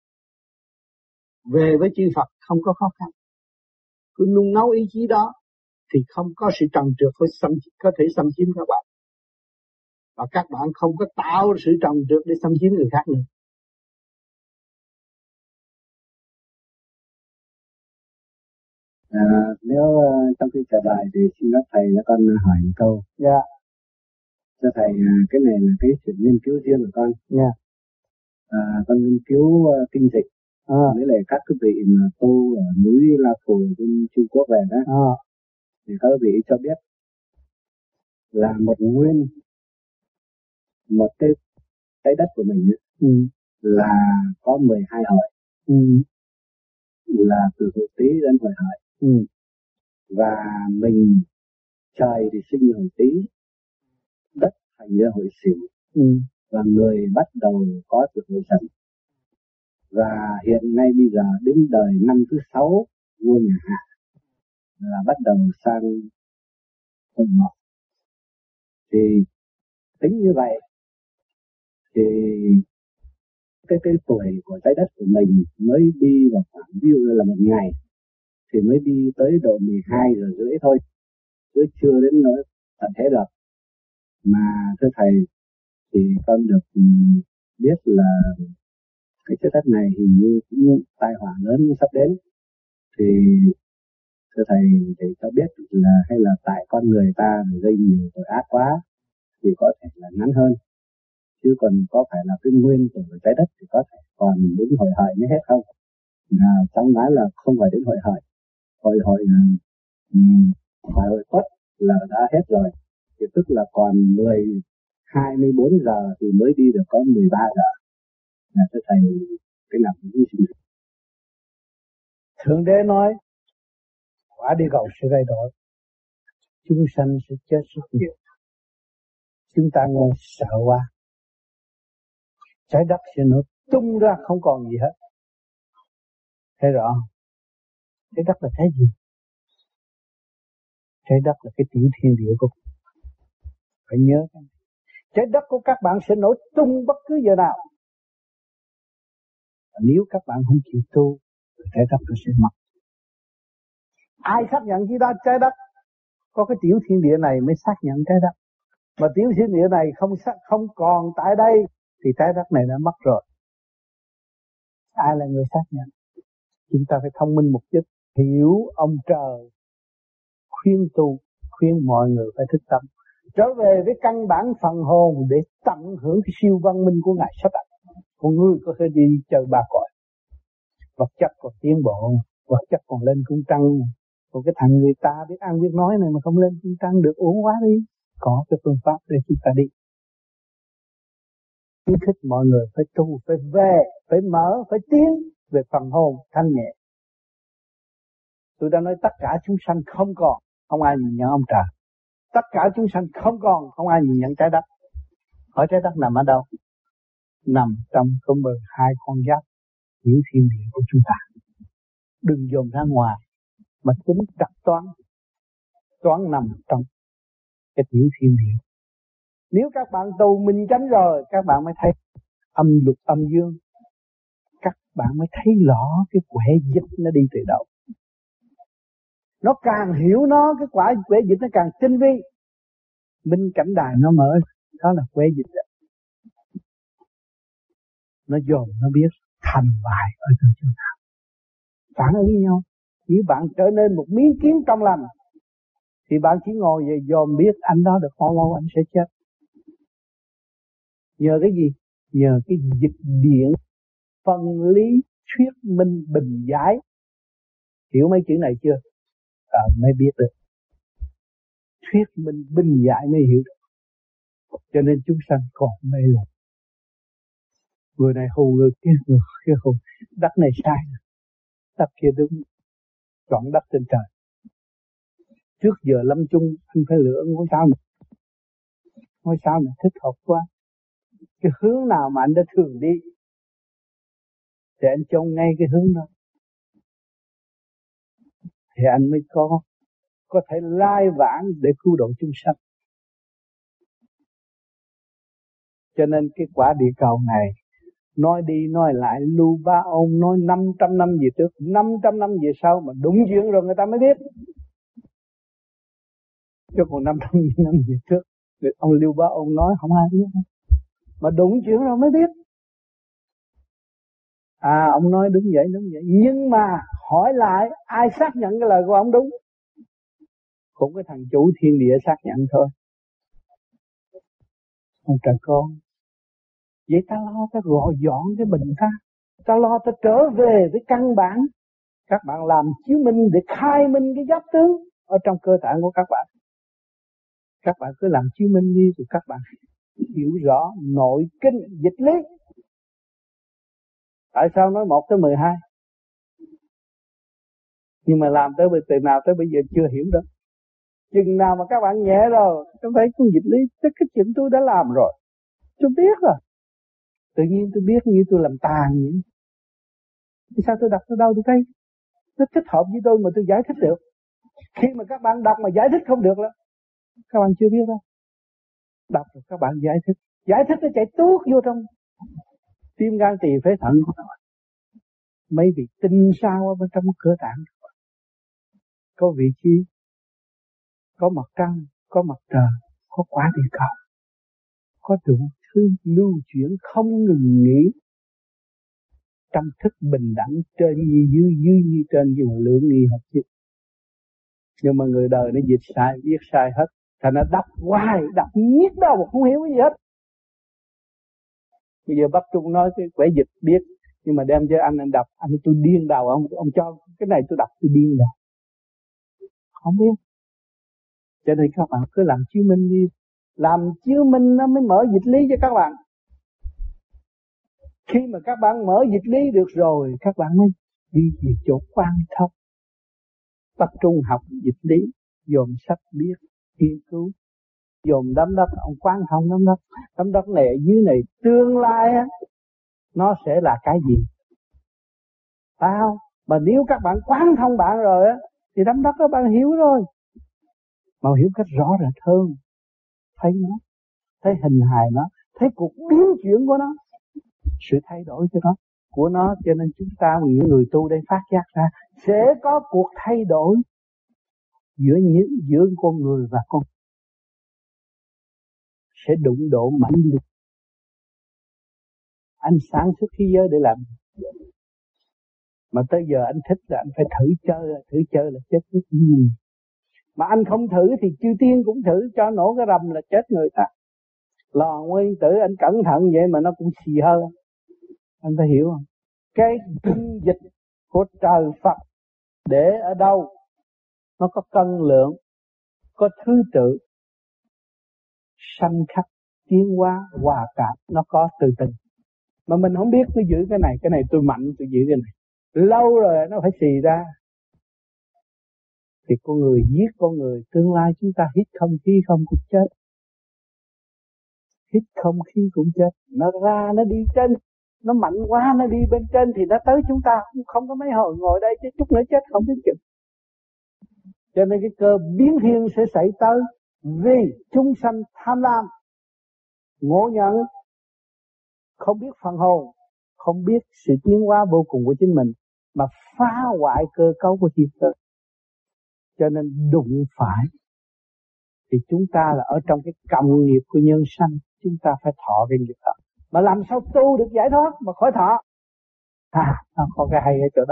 Về với chư Phật không có khó khăn. Cứ nung nấu ý chí đó thì không có sự trần trượt có thể xâm chiếm các bạn. Và các bạn không có tạo sự trần trượt để xâm chiếm người khác nữa. Nếu trong khi trả bài thì xin các thầy cho con hỏi một câu. Dạ. Cho thầy, cái này là cái chuyện nghiên cứu riêng của con. Dạ. Con nghiên cứu kinh dịch với lại các cái vị mà tu ở núi La Phù bên Trung Quốc về đó. Thì các vị cho biết là một cái trái đất của mình là có 12 hội. Là từ hội Tý đến hội Hợi. Và mình trời thì sinh hồi Tý, đất thành ra hội Sửu, và người bắt đầu có từ hội Dần. Và hiện nay bây giờ đến đời năm thứ 6 vua nhà Hạ là bắt đầu sang hội Ngọ. Thì tính như vậy thì cái tuổi của trái đất của mình mới đi vào khoảng ví dụ là một ngày thì mới đi tới độ 12 giờ rưỡi thôi, chứ chưa đến nỗi tận thế được. Mà thưa thầy, thì con được biết là cái trái đất này hình như cũng tai họa lớn sắp đến. Thì thưa thầy để cho biết là hay là tại con người ta gây nhiều tội ác quá thì có thể là ngắn hơn, chứ còn có phải là cái nguyên tuổi của trái đất thì có thể còn đến hội Hợi mới hết không? Trong nói là không phải đến hội Hợi, hội Tuất là đã hết rồi, thì tức là còn 24 giờ thì mới đi được có 13 giờ. Thưa thầy, cái nào cũng xin. Thượng Đế nói quả địa cầu sẽ thay đổi. chúng sanh sẽ chết rất nhiều. Chúng ta ngồi sợ quá, trái đất sẽ nổ tung ra không còn gì hết. Thấy rõ không? Trái đất là cái gì? Trái đất là cái tiểu thiên địa của mình. Phải nhớ cái này. Trái đất của các bạn sẽ nổ tung bất cứ giờ nào. Và nếu các bạn không chịu tu, trái đất nó sẽ mất. Ai xác nhận chi đó trái đất? Có cái tiểu thiên địa này mới xác nhận trái đất. Mà tiểu thiên địa này không còn tại đây thì trái đất này đã mất rồi. Ai là người xác nhận? Chúng ta phải thông minh một chút, hiểu ông trời khuyên tu, khuyên mọi người phải thức tâm, trở về với căn bản phần hồn để tận hưởng cái siêu văn minh của Ngài sắp đặt. Con người có thể đi chơi ba cõi, vật chất còn tiến bộ, vật chất còn lên cung trăng, còn cái thằng người ta biết ăn biết nói này mà không lên cung trăng được, uổng quá đi. Có cái phương pháp để chúng ta đi. Khuyến khích mọi người phải tu, phải về, phải mở, phải tiến về phần hồn thanh nhẹ. Tôi đã nói tất cả chúng sanh không còn, không ai nhìn nhận ông trời. Tất cả chúng sanh không còn, không ai nhìn nhận trái đất. Hỏi trái đất nằm ở đâu? Nằm trong cái 12 con giáp tiểu thiên địa của chúng ta. Đừng dồn ra ngoài mà tính đặt toán. Toán nằm trong cái tiểu thiên địa. Nếu các bạn tu minh chánh rồi, các bạn mới thấy âm luật âm dương. Các bạn mới thấy rõ cái quẻ dịch nó đi từ đâu. Nó càng hiểu nó, cái quả quẻ dịch nó càng tinh vi. Minh cảnh đài nó mở, đó là quẻ dịch đó. Nó dồn, nó biết thành bại ở trong chỗ nào. Phản ứng với nhau. Nếu bạn trở nên một miếng kiến trong lành, thì bạn chỉ ngồi về dòm biết anh đó được bao lâu anh sẽ chết. Nhờ cái gì? Nhờ cái dịch điện, phân lý, thuyết minh, bình giải. Hiểu mấy chữ này chưa? Mới biết được. Thuyết minh, bình giải mới hiểu được. Cho nên chúng sanh còn mê lầm. Người này hù người kia hù. Đất này sai, đất kia đúng. Chọn đất trên trời. Trước giờ lâm chung anh phải lựa ngôi sao này. Ngôi sao này thích hợp quá. Cái hướng nào mà anh đã thường đi thì anh trông ngay cái hướng đó. Thì anh mới có thể lai vãng để cứu độ chúng sanh. Cho nên cái quả địa cầu này nói đi nói lại lưu ba ông nói 500 năm về trước, 500 năm về sau mà đúng chuyện rồi người ta mới biết. Chứ còn 500 năm về trước ông lưu ba ông nói không ai biết. Mà đúng chuyện rồi mới biết. Ông nói đúng vậy. Nhưng mà hỏi lại ai xác nhận cái lời của ông đúng? Cũng cái thằng chủ thiên địa xác nhận thôi. Ông trời con. Vậy ta lo ta gọi dọn cái bệnh ta. Ta lo ta trở về với căn bản. Các bạn làm chiếu minh để khai minh cái giáp tướng ở trong cơ thể của các bạn. Các bạn cứ làm chiếu minh đi rồi các bạn hiểu rõ nội kinh dịch lý. Tại sao nói 1 tới 12? Nhưng mà làm tới từ nào tới bây giờ chưa hiểu được. Chừng nào mà các bạn nhẹ rồi, tôi thấy con dịch lý, cái chuyện tôi đã làm rồi. Tôi biết rồi. Tự nhiên tôi biết như tôi làm tàn vậy. Thì sao tôi đọc tới đâu tôi thấy nó thích hợp với tôi mà tôi giải thích được. Khi mà các bạn đọc mà giải thích không được là các bạn chưa biết đâu. Đọc rồi các bạn giải thích. Giải thích nó chạy tuốt vô trong tim gan tỳ phế thận. Mấy vị tinh sao ở bên trong cơ tạng. Có vị trí, có mặt trăng, có mặt trời, có quả địa cầu, có đủ thứ lưu chuyển không ngừng nghỉ trong thức bình đẳng trên như dưới như trên như lượng nghi hợp chứ. Nhưng mà người đời nó dịch sai, biết sai hết, thành nó đọc hoài, đọc nhức đâu không hiểu cái gì hết. Bây giờ bác Trung nói cái quẻ dịch biết, nhưng mà đem cho anh đọc, anh tôi điên đầu ông cho cái này tôi đọc tôi điên đầu. Không biết. Cho nên các bạn cứ làm chiếu minh đi. Làm chiếu minh nó mới mở dịch lý cho các bạn. Khi mà các bạn mở dịch lý được rồi, các bạn mới đi về chỗ quan thông. Tập trung học dịch lý, dồn sách biết, nghiên cứu, dồn đấm đất, ông quán thông đấm đất này ở dưới này tương lai á nó sẽ là cái gì, phải không? Mà nếu các bạn quán thông bạn rồi á thì đấm đất đó bạn hiểu rồi, mà hiểu cách rõ rệt hơn, thấy nó, thấy hình hài nó, thấy cuộc biến chuyển của nó, sự thay đổi của nó, cho nên chúng ta những người tu đây phát giác ra sẽ có cuộc thay đổi giữa con người và con, sẽ đụng độ mãnh liệt. Anh sáng suốt khí giới để làm, mà tới giờ anh thích là anh phải thử chơi là chết hết. Mà anh không thử thì chư tiên cũng thử, cho nổ cái rầm là chết người ta. Lò nguyên tử anh cẩn thận vậy mà nó cũng xì hơn. Anh phải hiểu không? Cái kinh dịch của trời Phật để ở đâu? Nó có cân lượng, có thứ tự, sanh khắc, tiến hóa, hòa cảm, nó có từ từ. Mà mình không biết tôi giữ cái này tôi mạnh, tôi giữ cái này. Lâu rồi nó phải xì ra. Thì con người giết con người, tương lai chúng ta hít không khí không cũng chết. Hít không khí cũng chết. Nó ra nó đi trên, nó mạnh quá nó đi bên trên thì nó tới chúng ta. Không có mấy hồi ngồi đây chứ chút nữa chết không biết chừng. Cho nên cái cơ biến thiên sẽ xảy tới. Vì chúng sanh tham lam, ngộ nhận, không biết phần hồn, không biết sự tiến hóa vô cùng của chính mình, mà phá hoại cơ cấu của thiên cơ. Cho nên đụng phải thì chúng ta là ở trong cái cộng nghiệp của nhân sanh, chúng ta phải thọ cái nghiệp đó. Mà làm sao tu được giải thoát mà khỏi thọ? Nó có cái hay ở chỗ đó.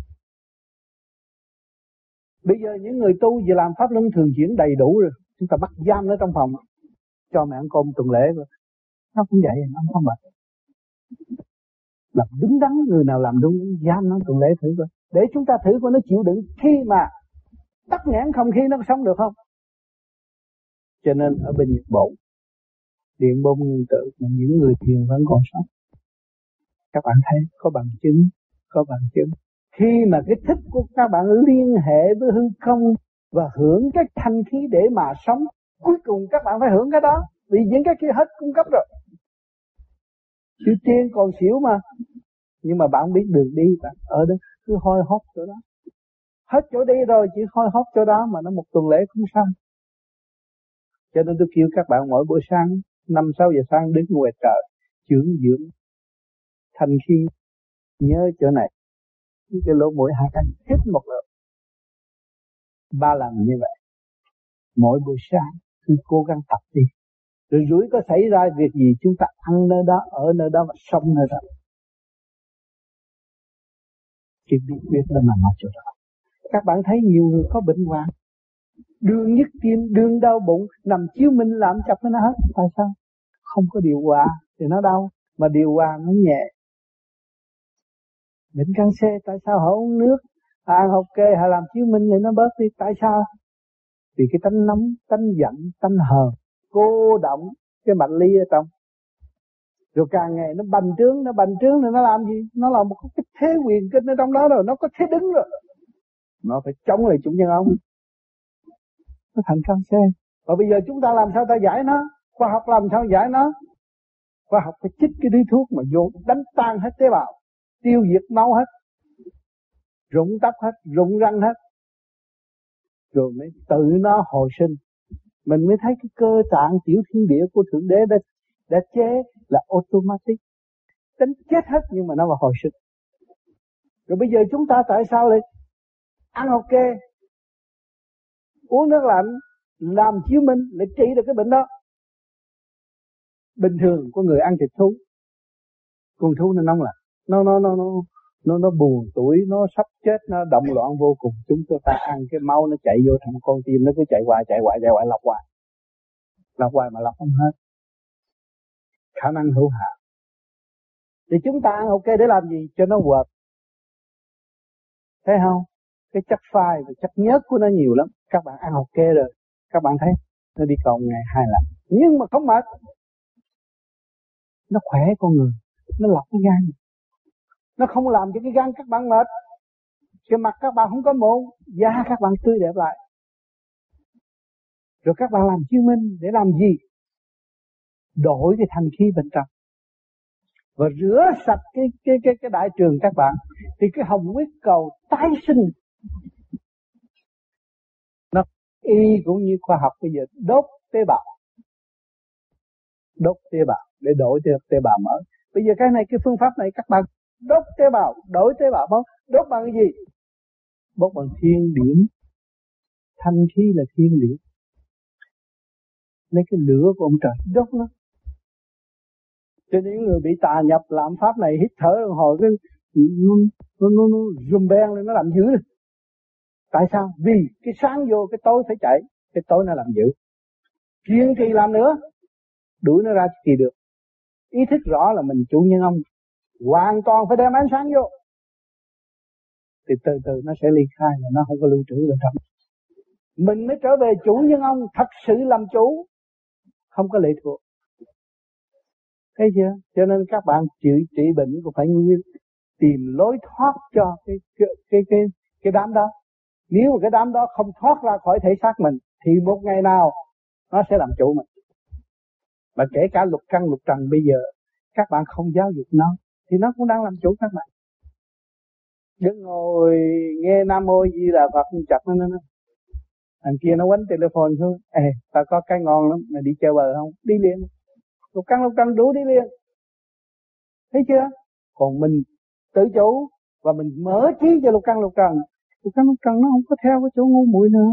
Bây giờ những người tu vừa làm pháp luân thường chuyển đầy đủ rồi, chúng ta bắt giam nó trong phòng, cho mẹ ăn cơm tuần lễ rồi. Nó cũng vậy, nó không mệt. Làm đúng đắn, người nào làm đúng giam nó tuần lễ thử coi, để chúng ta thử coi nó chịu đựng khi mà tắc nghẽn không khí nó có sống được không. Cho nên ở bên Nhật Bản, điện bom nguyên tử mà những người thiền vẫn còn sống. Các bạn thấy có bằng chứng. Khi mà cái thức của các bạn liên hệ với hư không và hưởng cái thanh khí để mà sống, cuối cùng các bạn phải hưởng cái đó, vì những cái kia hết cung cấp rồi. Chư tiên còn xỉu mà, nhưng mà bạn biết đường đi, bạn ở đó cứ hoi hốt chỗ đó. Hết chỗ đi rồi chỉ hoi hốt chỗ đó mà nó một tuần lễ không xong. Cho nên tôi kêu các bạn mỗi buổi sáng 5-6 giờ sáng đứng ngoài trời chưởng dưỡng thanh khí, nhớ chỗ này, cái lỗ mũi hạ cánh hít một lượt 3 lần như vậy mỗi buổi sáng, cứ cố gắng tập đi. Rồi rủi có xảy ra việc gì chúng ta ăn nơi đó, ở nơi đó và sống nơi đó. Cái bí quyết đó nằm ở chỗ đó. Các bạn thấy nhiều người có bệnh hoạn, đương nhức tim, đương đau bụng, nằm chiếu minh làm chập nó hết. Tại sao? Không có điều hòa thì nó đau, mà điều hòa nó nhẹ. Bệnh canxi tại sao họ uống nước, họ ăn hột kê, họ làm chiếu minh thì nó bớt đi. Tại sao? Vì cái tánh nóng, tánh giận, tánh hờn, cô động cái mạch ly ở trong. Rồi càng ngày nó bành trướng thì nó làm gì? Nó là một cái thế quyền kinh ở trong đó rồi, nó có thế đứng rồi. Nó phải chống lại chủ nhân ông. Nó thành canxi. Và bây giờ chúng ta làm sao ta giải nó? Khoa học làm sao giải nó? Khoa học phải chích cái thứ thuốc mà vô đánh tan hết tế bào, tiêu diệt máu hết, rụng tóc hết, rụng răng hết, rồi mới tự nó hồi sinh. Mình mới thấy cái cơ tạng tiểu thiên địa của Thượng Đế đã chế là automatic, đánh chết hết nhưng mà nó vào hồi sinh. Rồi bây giờ chúng ta tại sao lại ăn ok, uống nước lạnh, làm chiếu minh để trị được cái bệnh đó? Bình thường con người ăn thịt thú, con thú nó nóng là nó buồn tuổi, nó sắp chết, nó động loạn vô cùng. Chúng ta ăn cái máu nó chạy vô trong con tim, nó cứ chạy hoài lọc hoài mà lọc không hết, khả năng hữu hạn. Thì chúng ta ăn ok để làm gì? Cho nó hợp. Thấy không? Cái chất phai và chất nhớt của nó nhiều lắm. Các bạn ăn ok rồi, các bạn thấy nó đi cầu ngày 2 lần, nhưng mà không mệt. Nó khỏe con người, nó lọc cái gan, nó không làm cho cái gan các bạn mệt, cái mặt các bạn không có mụn, da các bạn tươi đẹp lại. Rồi các bạn làm chứng minh để làm gì? Đổi cái thanh khí bên trong và rửa sạch cái đại trường các bạn, thì cái hồng huyết cầu tái sinh. Nó y cũng như khoa học bây giờ đốt tế bào để đổi tế bào mới. Bây giờ cái phương pháp này các bạn đốt tế bào, đổi tế bào mới. Đốt bằng cái gì? Đốt bằng thiên điển. Thanh khí là thiên điển. Lấy cái lửa của ông trời đốt nó. Cho nên những người bị tà nhập làm pháp này hít thở đồng hồi cái nó rùm beng lên, nó làm dữ lên. Tại sao? Vì cái sáng vô cái tối phải chạy, cái tối nó làm dữ. Kiên trì làm nữa, đuổi nó ra thì được. Ý thức rõ là mình chủ nhân ông, hoàn toàn phải đem ánh sáng vô, thì từ từ nó sẽ ly khai, mà nó không có lưu trữ được trong. Mình mới trở về chủ nhân ông, thật sự làm chủ, không có lệ thuộc. Thấy chưa? Cho nên các bạn trị bệnh cũng phải tìm lối thoát cho cái đám đó. Nếu mà cái đám đó không thoát ra khỏi thể xác mình, thì một ngày nào nó sẽ làm chủ mình. Mà kể cả lục căn lục trần bây giờ các bạn không giáo dục nó, thì nó cũng đang làm chủ các bạn. Đừng ngồi nghe Nam Mô Di Đà Phật chặt nó. Thằng kia nó quánh telephone xuống, tao có cái ngon lắm, mày đi chơi bờ không? Đi liền. Lục căn lục trần đủ đi liền. Thấy chưa? Còn mình tự chủ và mình mở trí cho lục căn lục trần. Lục căn lục trần nó không có theo cái chỗ ngu muội nữa.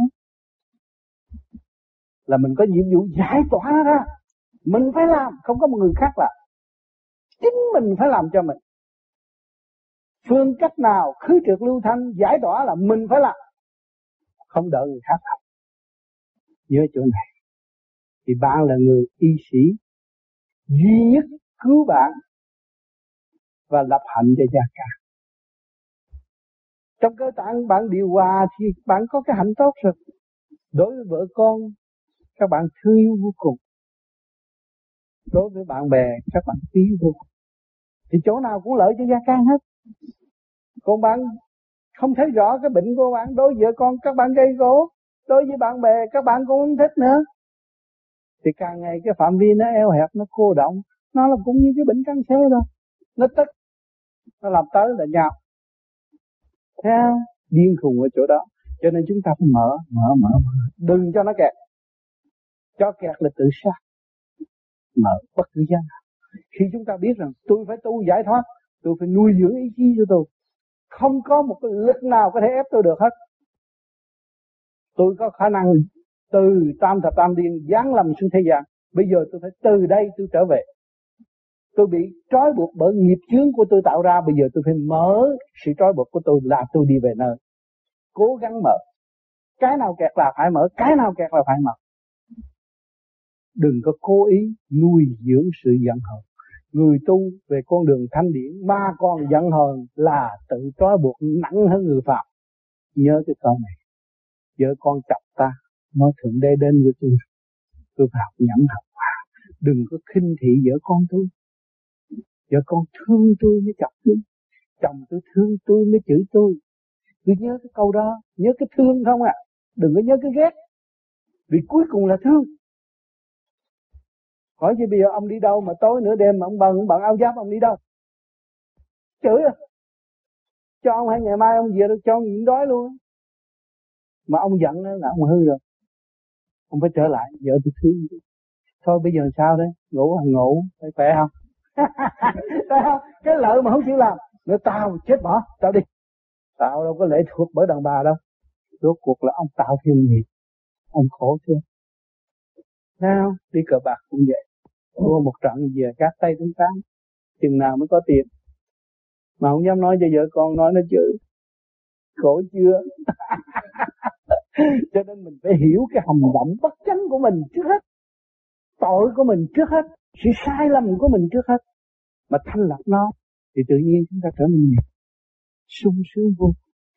Là mình có nhiệm vụ giải tỏa nó ra. Mình phải làm, không có một người khác làm. Chính mình phải làm cho mình. Phương cách nào khứ trượt lưu thanh giải tỏa là mình phải làm, không đợi người khác làm. Nhớ chỗ này. Thì bạn là người y sĩ duy nhất cứu bạn và lập hạnh cho gia ca. Trong cơ tạng bạn điều hòa thì bạn có cái hạnh tốt rồi. Đối với vợ con các bạn thương yêu vô cùng. Đối với bạn bè các bạn quý vô cùng. Thì chỗ nào cũng lợi cho gia can hết. Còn bạn không thấy rõ cái bệnh của bạn, đối với vợ con các bạn gây gổ, đối với bạn bè các bạn cũng không thích nữa, thì càng ngày cái phạm vi nó eo hẹp, nó cô động. Nó là cũng như cái bệnh canxi thôi. Nó tức, nó làm tới là nhau. Theo điên khùng ở chỗ đó. Cho nên chúng ta phải mở. Đừng cho nó kẹt. Cho kẹt là tự sát. Mở bất cứ gian nào. Khi chúng ta biết rằng tôi phải tu giải thoát, tôi phải nuôi dưỡng ý chí cho tôi. Không có một cái lực nào có thể ép tôi được hết. Tôi có khả năng từ tam thập tam điên giáng lâm xuống thế gian. Bây giờ tôi phải từ đây tôi trở về. Tôi bị trói buộc bởi nghiệp chướng của tôi tạo ra. Bây giờ tôi phải mở sự trói buộc của tôi là tôi đi về nơi. Cố gắng mở. Cái nào kẹt là phải mở, cái nào kẹt là phải mở. Đừng có cố ý nuôi dưỡng sự giận hờn. Người tu về con đường thanh điển mà còn giận hờn là tự trói buộc nặng hơn người phạm. Nhớ cái câu này. Vợ con chọc ta, nói Thượng Đế đến với tôi phải học nhẫn học hòa. Đừng có khinh thị vợ con tôi. Vợ con thương tôi mới chọc tôi. Chồng tôi thương tôi mới chửi tôi. Tôi nhớ cái câu đó, nhớ cái thương không à. Đừng có nhớ cái ghét. Vì cuối cùng là thương. Hỏi chứ bây giờ ông đi đâu mà tối nửa đêm mà ông bận áo giáp ông đi đâu? Chửi à. Cho ông hay ngày mai ông về được cho ông nhịn đói luôn. Mà ông giận là ông hư rồi. Ông phải trở lại, vợ tôi thương. Thôi bây giờ sao đấy? Ngủ, phải khỏe không? Thấy không? Cái lợi mà không chịu làm. Nói tao chết bỏ, tao đi. Tao đâu có lệ thuộc bởi đàn bà đâu. Rốt cuộc là ông tạo thêm gì? Ông khổ thêm. Nào, đi cờ bạc cũng vậy. Mua một trận về cát tay tính tán. Chừng nào mới có tiền. Mà không dám nói cho vợ con, nói nó chửi. Khổ chưa? Cho nên mình phải hiểu cái hành động bất chánh của mình trước hết. Tội của mình trước hết. Sự sai lầm của mình trước hết. Mà thanh lọc nó thì tự nhiên chúng ta trở nên nhẹ, sung sướng vô.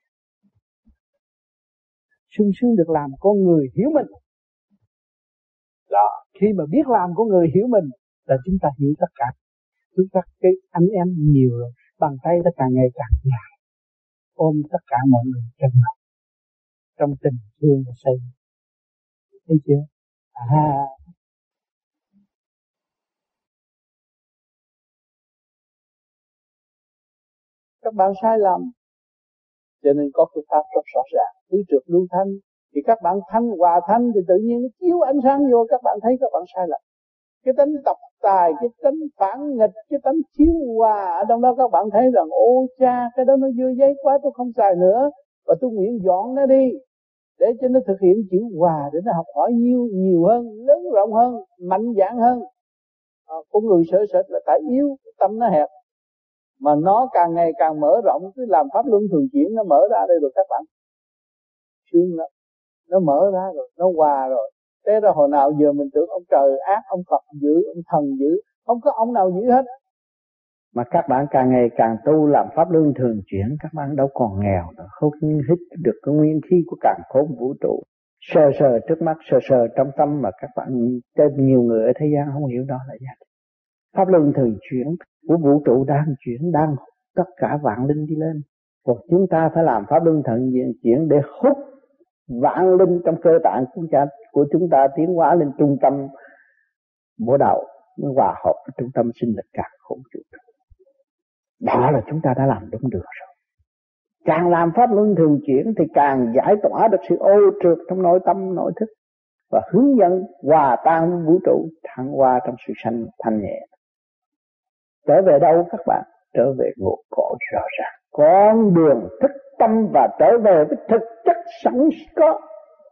Sung sướng được làm con người hiểu mình. Đó, khi mà biết làm con người hiểu mình là chúng ta hiểu tất cả. Chúng ta cái anh em nhiều rồi, bàn tay ta càng ngày càng dài. Ôm tất cả mọi người trong lòng, trong tình thương và xây. Thấy chưa? Các bạn sai lầm, cho nên có cái pháp rất rõ ràng. Cứ trượt lưu thanh thì các bạn thanh hòa thanh thì tự nhiên nó chiếu ánh sáng vô, các bạn thấy các bạn sai lầm. Cái tánh tập tài, cái tánh phản nghịch, cái tánh chiếu hòa ở trong đó các bạn thấy rằng ô cha, cái đó nó dơ giấy quá, tôi không xài nữa và tôi nguyện dọn nó đi để cho nó thực hiện chữ hòa, để nó học hỏi nhiều hơn, lớn rộng hơn, mạnh dạn hơn. Con người sợ sệt là tại yếu, tâm nó hẹp, mà nó càng ngày càng mở rộng, cứ làm pháp luân thường chuyển nó mở ra đây rồi các bạn. Sương lắm, nó mở ra rồi, nó hòa rồi. Thế ra hồi nào giờ mình tưởng ông trời ác, ông Phật dữ, ông thần dữ, không có ông nào dữ hết. Mà các bạn càng ngày càng tu làm pháp luân thường chuyển, các bạn đâu còn nghèo nữa, không hít được cái nguyên khí của càn khôn vũ trụ. Sờ sờ trước mắt, sờ sờ trong tâm mà các bạn trên nhiều người ở thế gian không hiểu đó là gì. Pháp luân thường chuyển của vũ trụ đang chuyển, đang hút tất cả vạn linh đi lên. Còn chúng ta phải làm pháp luân thường chuyển để hút vạn linh trong cơ tạng của chúng ta tiến hóa lên trung tâm bộ đầu, nó hòa hợp với trung tâm sinh lực càn khôn vũ trụ. Đó là chúng ta đã làm đúng được rồi. Càng làm pháp luân thường chuyển thì càng giải tỏa được sự ô trượt trong nội tâm nội thức và hướng dẫn hòa tan vũ trụ, thăng hoa trong sự sanh thanh nhẹ. Trở về đâu các bạn? Trở về nguồn cội rõ ràng. Con đường thức tâm và trở về với thực chất sẵn có.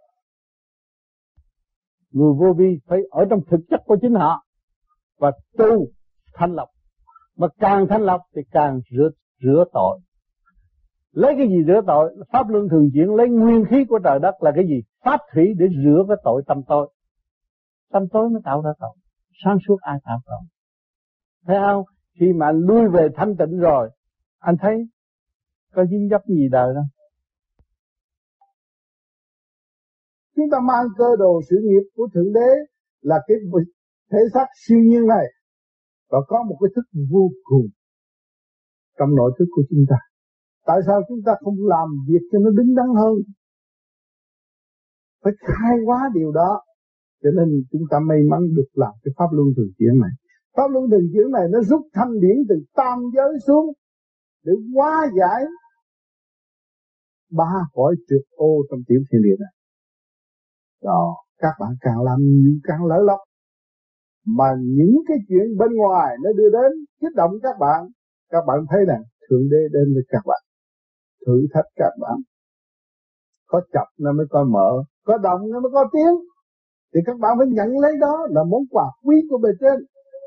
Người vô vi phải ở trong thực chất của chính họ và tu thanh lọc. Mà càng thanh lọc thì càng rửa tội. Lấy cái gì rửa tội? Pháp luân thường chuyển lấy nguyên khí của trời đất là cái gì? Pháp thủy để rửa cái tội tâm tôi. Tâm tối mới tạo ra tội. Sáng suốt ai tạo tội? Thấy không? Khi mà anh lui về thanh tịnh rồi, anh thấy có dính dấp gì đời đâu. Chúng ta mang cơ đồ sự nghiệp của Thượng Đế là cái thể xác siêu nhiên này, và có một cái thức vô cùng trong nội thức của chúng ta. Tại sao chúng ta không làm việc cho nó đứng đắn hơn? Phải khai hóa điều đó. Cho nên chúng ta may mắn được làm cái pháp luân thường chuyển này. Pháp luân thường chuyển này nó rút thanh điển từ tam giới xuống để hóa giải ba cõi trượt ô trong tiểu thiên địa này. Đó, các bạn càng làm nhiều càng lỡ lọc. Mà những cái chuyện bên ngoài nó đưa đến kích động các bạn thấy rằng Thượng Đế đến với các bạn, thử thách các bạn. Có chập nó mới có mở, có động nó mới có tiếng. Thì các bạn phải nhận lấy đó là món quà quý của bề trên.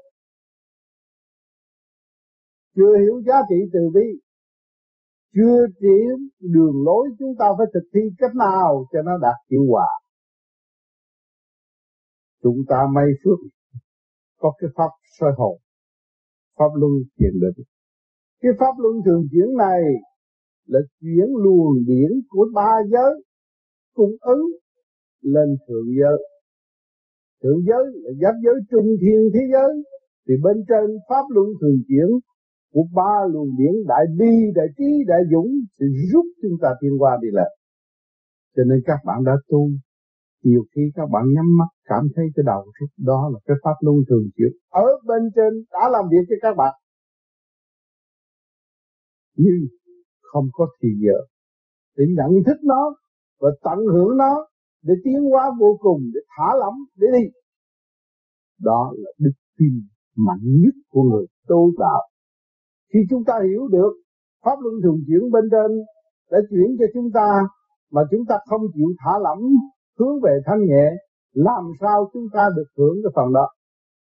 Chưa hiểu giá trị từ bi, chưa hiểu đường lối chúng ta phải thực thi cách nào cho nó đạt hiệu quả. Chúng ta may phước có cái pháp soi hồn, pháp luân chuyển định. Cái pháp luân thường chuyển này là chuyển luồng điển của ba giới cung ứng lên thượng giới. Thượng giới là giáp giới trung thiên thế giới, thì bên trên pháp luân thường chuyển của ba luồng điển đại bi, đại trí, đại dũng sẽ giúp chúng ta tiến qua đi lên. Cho nên các bạn đã tu, nhiều khi các bạn nhắm mắt cảm thấy cái đầu rút, đó là cái pháp luân thường chuyển ở bên trên đã làm việc cho các bạn. Nhưng không có thì giờ để nhận thức nó và tận hưởng nó, để tiến hóa vô cùng, để thả lỏng, để đi. Đó là đức tin mạnh nhất của người tu đạo. Khi chúng ta hiểu được pháp luân thường chuyển bên trên đã chuyển cho chúng ta, mà chúng ta không chịu thả lỏng hướng về thanh nhẹ, làm sao chúng ta được hưởng cái phần đó?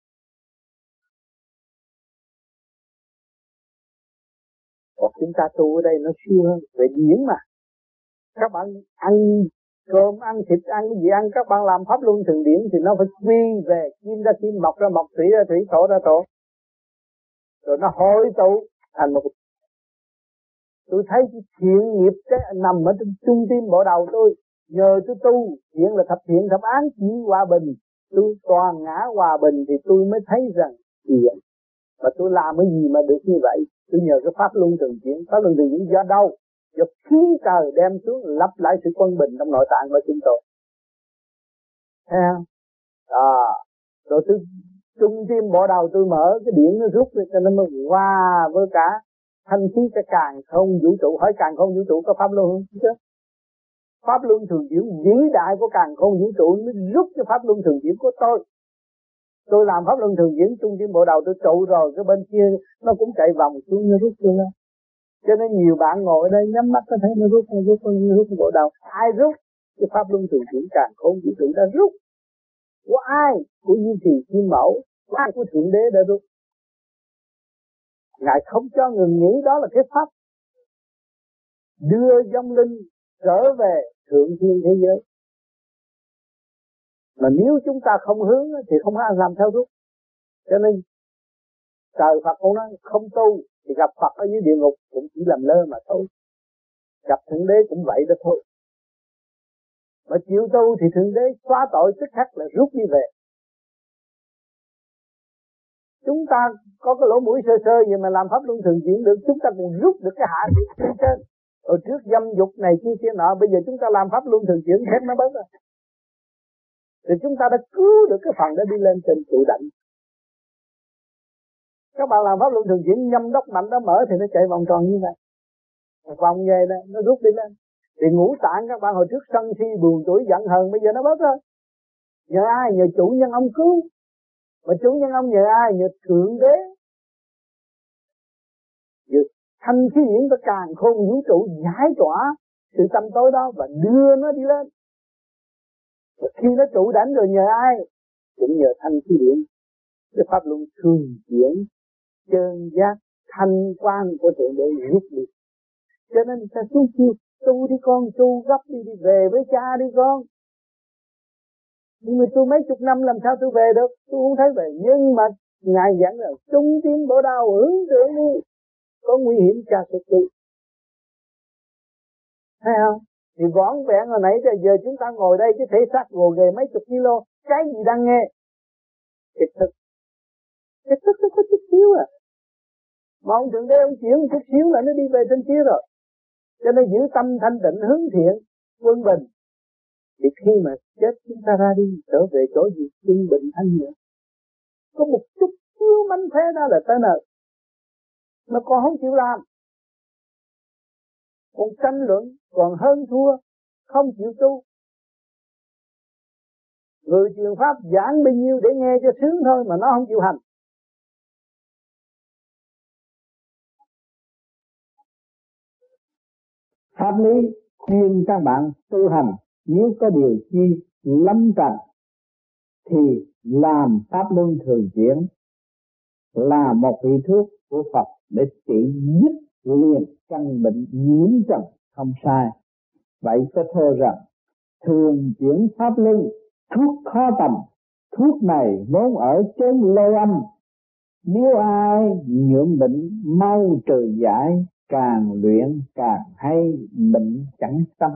Còn chúng ta tu ở đây nó siêu hơn về điển mà. Các bạn ăn cơm, ăn thịt, ăn cái gì ăn, các bạn làm pháp luân thường điển thì nó phải quy về kim ra kim, mộc ra mộc, thủy ra thủy, thổ ra thổ. Rồi nó hội tụ thành một. Tôi thấy cái thiện nghiệp cái nằm ở trong trung tim bộ đầu tôi. Nhờ tôi tu, thiện là thập thiện thập án chỉ hòa bình. Tôi toàn ngã hòa bình thì tôi mới thấy rằng thiện. Mà tôi làm cái gì mà được như vậy? Tôi nhờ cái pháp luân thường chuyển. Pháp luân thường chuyển do đâu? Do khí trời đem xuống lập lại sự quân bình trong nội tạng của chúng tôi. Thấy không? Rồi tôi trung tim bộ đầu tôi mở cái điện nó rút cho nó mới hòa với cả thanh khí cái càn không vũ trụ. Hỏi càn không vũ trụ có pháp luân không chứ? Pháp luân thường chuyển vĩ đại của càn không vũ trụ nó rút cho pháp luân thường chuyển của tôi. Tôi làm pháp luân thường chuyển trung tim bộ đầu tôi trụ rồi, cái bên kia nó cũng chạy vòng xuống nó rút luôn á. Cho nên nhiều bạn ngồi ở đây nhắm mắt có thấy nó rút bộ đầu. Ai rút? Cái pháp luân thường chuyển càn không vũ trụ đã rút. Của ai? Của Duy Trì Kim Mẫu, của ai? Của Thượng Đế đã rút. Ngài không cho người nghĩ đó là cái pháp đưa vong linh trở về thượng thiên thế giới. Mà nếu chúng ta không hướng thì không ai làm theo rút. Cho nên trời Phật cũng nói không tu thì gặp Phật ở dưới địa ngục cũng chỉ làm lơ mà thôi. Gặp Thượng Đế cũng vậy đó thôi. Mà chịu tu thì Thượng Đế xóa tội tức khắc là rút đi về. Chúng ta có cái lỗ mũi sơ sơ vậy mà làm pháp luân thường chuyển được, chúng ta cũng rút được cái hạ trên trên. Rồi trước dâm dục này kia nọ, bây giờ chúng ta làm pháp luân thường chuyển hết nó bớt rồi. Thì chúng ta đã cứu được cái phần đó đi lên trên trụ đảnh. Các bạn làm pháp luân thường chuyển nhâm đốc mạnh đó mở thì nó chạy vòng tròn như vậy. Một vòng về đó, nó rút đi lên. Thì ngũ tạng các bạn hồi trước sân si buồn tuổi giận hờn, bây giờ nó bớt rồi. Nhờ ai? Nhờ chủ nhân ông cứu. Mà chủ nhân ông nhờ ai? Nhờ Thượng Đế. Nhờ thanh khí điển của càn khôn vũ trụ giải tỏa sự tâm tối đó và đưa nó đi lên. Và khi nó trụ đảnh rồi nhờ ai? Cũng nhờ thanh khí điển. Cái pháp luân thường chuyển chân giác thanh quan của Thượng Đế rút đi. Cho nên ta xuống chiêu tu đi con, tu gấp đi về với cha đi con. Nhưng mà tôi mấy chục năm làm sao tôi về được? Tôi không thấy về. Nhưng mà Ngài dặn là trung tim bộ đầu hướng tượng đi. Có nguy hiểm cha sẽ tu. Thấy không? Thì vỏn vẹn hồi nãy giờ chúng ta ngồi đây cái thể xác gồ ghề mấy chục kilo. Cái gì đang nghe? Kịch thức. Kịch thức nó có chút xíu à. Mà ông Thượng Đế ông chuyển một chút xíu là nó đi về trên kia rồi. Cho nên giữ tâm thanh tịnh hướng thiện, quân bình. Thì khi mà chết chúng ta ra đi, trở về chỗ gì quân bình thanh nhẹ. Có một chút xíu mánh khóe đó là tới nơi. Mà còn không chịu làm. Còn tranh luận, còn hơn thua, không chịu tu. Người truyền pháp giảng bao nhiêu để nghe cho sướng thôi mà nó không chịu hành. Pháp lý khuyên các bạn tu hành, nếu có điều chi lâm trần thì làm pháp luân thường chuyển là một vị thuốc của Phật để trị dứt liền căn bệnh nhiễm trần không sai. Vậy có thơ rằng thường chuyển pháp luân thuốc khó tầm, thuốc này vốn ở chốn lô âm, nếu ai nhuộm bệnh mau trừ giải, càng luyện càng hay bệnh chẳng tâm.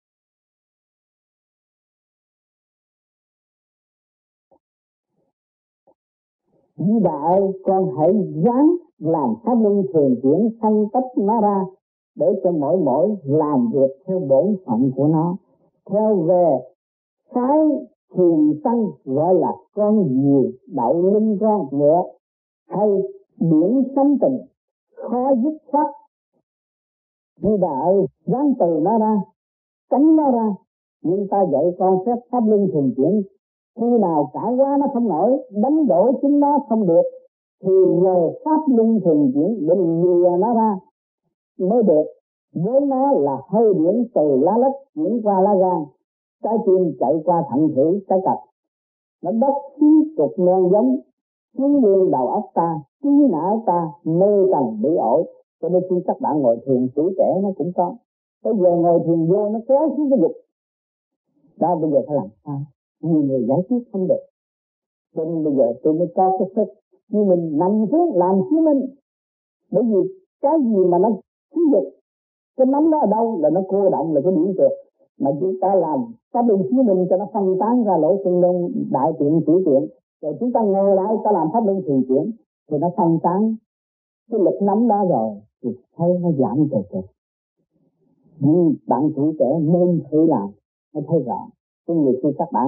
Vĩ đại, con hãy ráng làm pháp luân thường chuyển phân tách nó ra để cho mỗi làm việc theo bổn phận của nó. Theo về phái thiền tăng gọi là con diều đậu linh con ngựa, hay biển sấm tình khó dứt khoát. Vĩ đại, ráng từ nó ra, tránh nó ra. Nhưng ta dạy con phép pháp luân thường chuyển, khi nào cãi quá nó không nổi, đánh đổ chúng nó không được, thì nhờ pháp luân thường chuyển để lìa nó ra mới được. Với nó là hơi điển từ lá lách chuyển qua lá gan, trái tim chạy qua thận thủy trái cạch, nó đốc khí trục men giống khiến nguyên đầu óc ta, trí não ta mê trần bị ổi. Cho nên khi các bạn ngồi thiền tuổi trẻ nó cũng có, bây giờ ngồi thiền vô nó kéo xuống cái dục đó, bây giờ phải làm sao? Nhiều người giải quyết không được. Cho nên bây giờ tôi mới có cái sức như mình nằm xuống làm chứng minh. Bởi vì cái gì mà nó khí dục, cái nắm đó ở đâu là nó cô động, là cái điển trượt. Mà chúng ta làm pháp luân chứng minh cho nó phân tán ra lỗ chân lông đại tiện tiểu tiện, rồi chúng ta ngồi lại ta làm pháp luân thường chuyển thì nó phân tán cái lực nắm đó rồi thì thấy nó giảm từ từ. Nhưng bạn tuổi trẻ nên thử làm nó thấy rõ. Cái người khi các bạn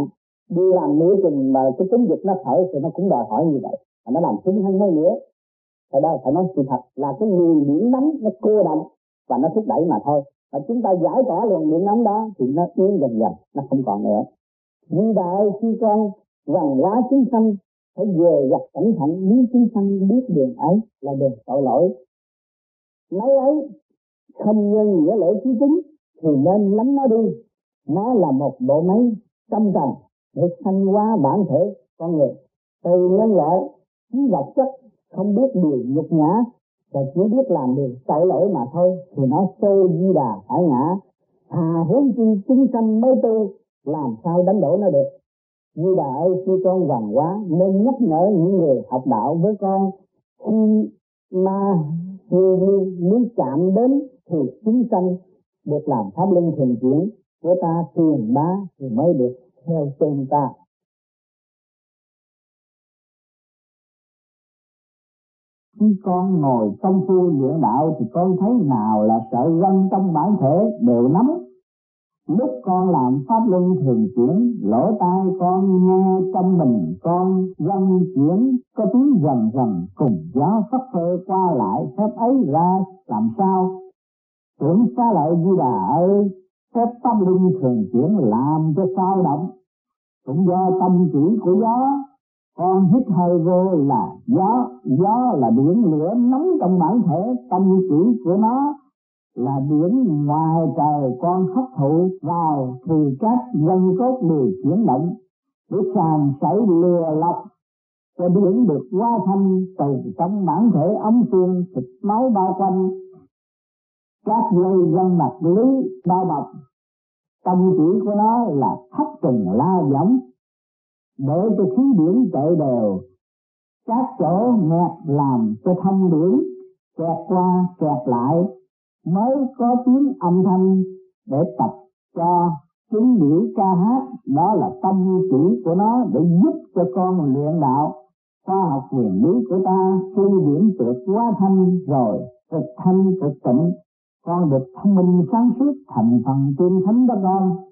đi làm nửa chừng mà cái tính dịch nó thở thì nó cũng đòi hỏi như vậy, và nó làm sung hơn hơn nữa. Tại đó phải nói sự thật là cái người điểm nóng nó cô động và nó thúc đẩy mà thôi. Và chúng ta giải tỏa luồng điểm nóng đó thì nó yếu dần dần, nó không còn nữa. Nhưng bà ơi, khi con văn hóa chúng sanh phải về gặp cẩn thận, nếu chúng sanh biết đường ấy là đường tội lỗi. Máy ấy không nhân nghĩa lễ chí tính thì nên lánh nó đi. Nó là một bộ máy tâm trần để sanh hóa bản thể con người. Từ nhân loại chỉ vật chất không biết điều nhục nhã và chỉ biết làm điều tội lỗi mà thôi thì nó xô di đà phải ngã. Huống chi chúng sanh mới tu, làm sao đánh đổ nó được. Như Đà ơi, khi con văn hóa nên nhắc nhở những người học đạo với con, khi mà người muốn chạm đến thì chúng sanh được làm pháp luân thường chuyển của ta truyền bá thì mới được theo chân ta. Khi con ngồi công phu luyện đạo thì con thấy nào là sợi gân trong bản thể đều nắm. Lúc con làm pháp luân thường chuyển, lỗ tai con nghe trong mình con gân chuyển có tiếng rần rần cùng gió phất phơ qua lại, phép ấy ra làm sao? Tưởng xá lợi Di Đà ơi, phép pháp luân thường chuyển làm cho sao động, cũng do tâm chỉ của gió. Con hít hơi vô là gió là biển lửa nóng trong bản thể, tâm chỉ của nó là biển ngoài trời con hấp thụ vào thì các gân cốt đều chuyển động để sàn sảy lừa lọc cho biển được hóa thanh từ trong bản thể ống xương thịt máu bao quanh các dây gân mạch lưới bao bọc. Tâm chỉ của nó là thất trùng la võng để cho khí điển chạy đều, các chỗ nghẹt làm cho thông điển kẹt qua kẹt lại mới có tiếng âm thanh để tập cho chứng điển ca hát. Đó là tâm chỉ của nó để giúp cho con luyện đạo. Khoa học huyền lý của ta khi điểm được hóa thanh rồi cực thanh cực tịnh, con được thông minh sáng suốt thành phần tiên thánh đó con.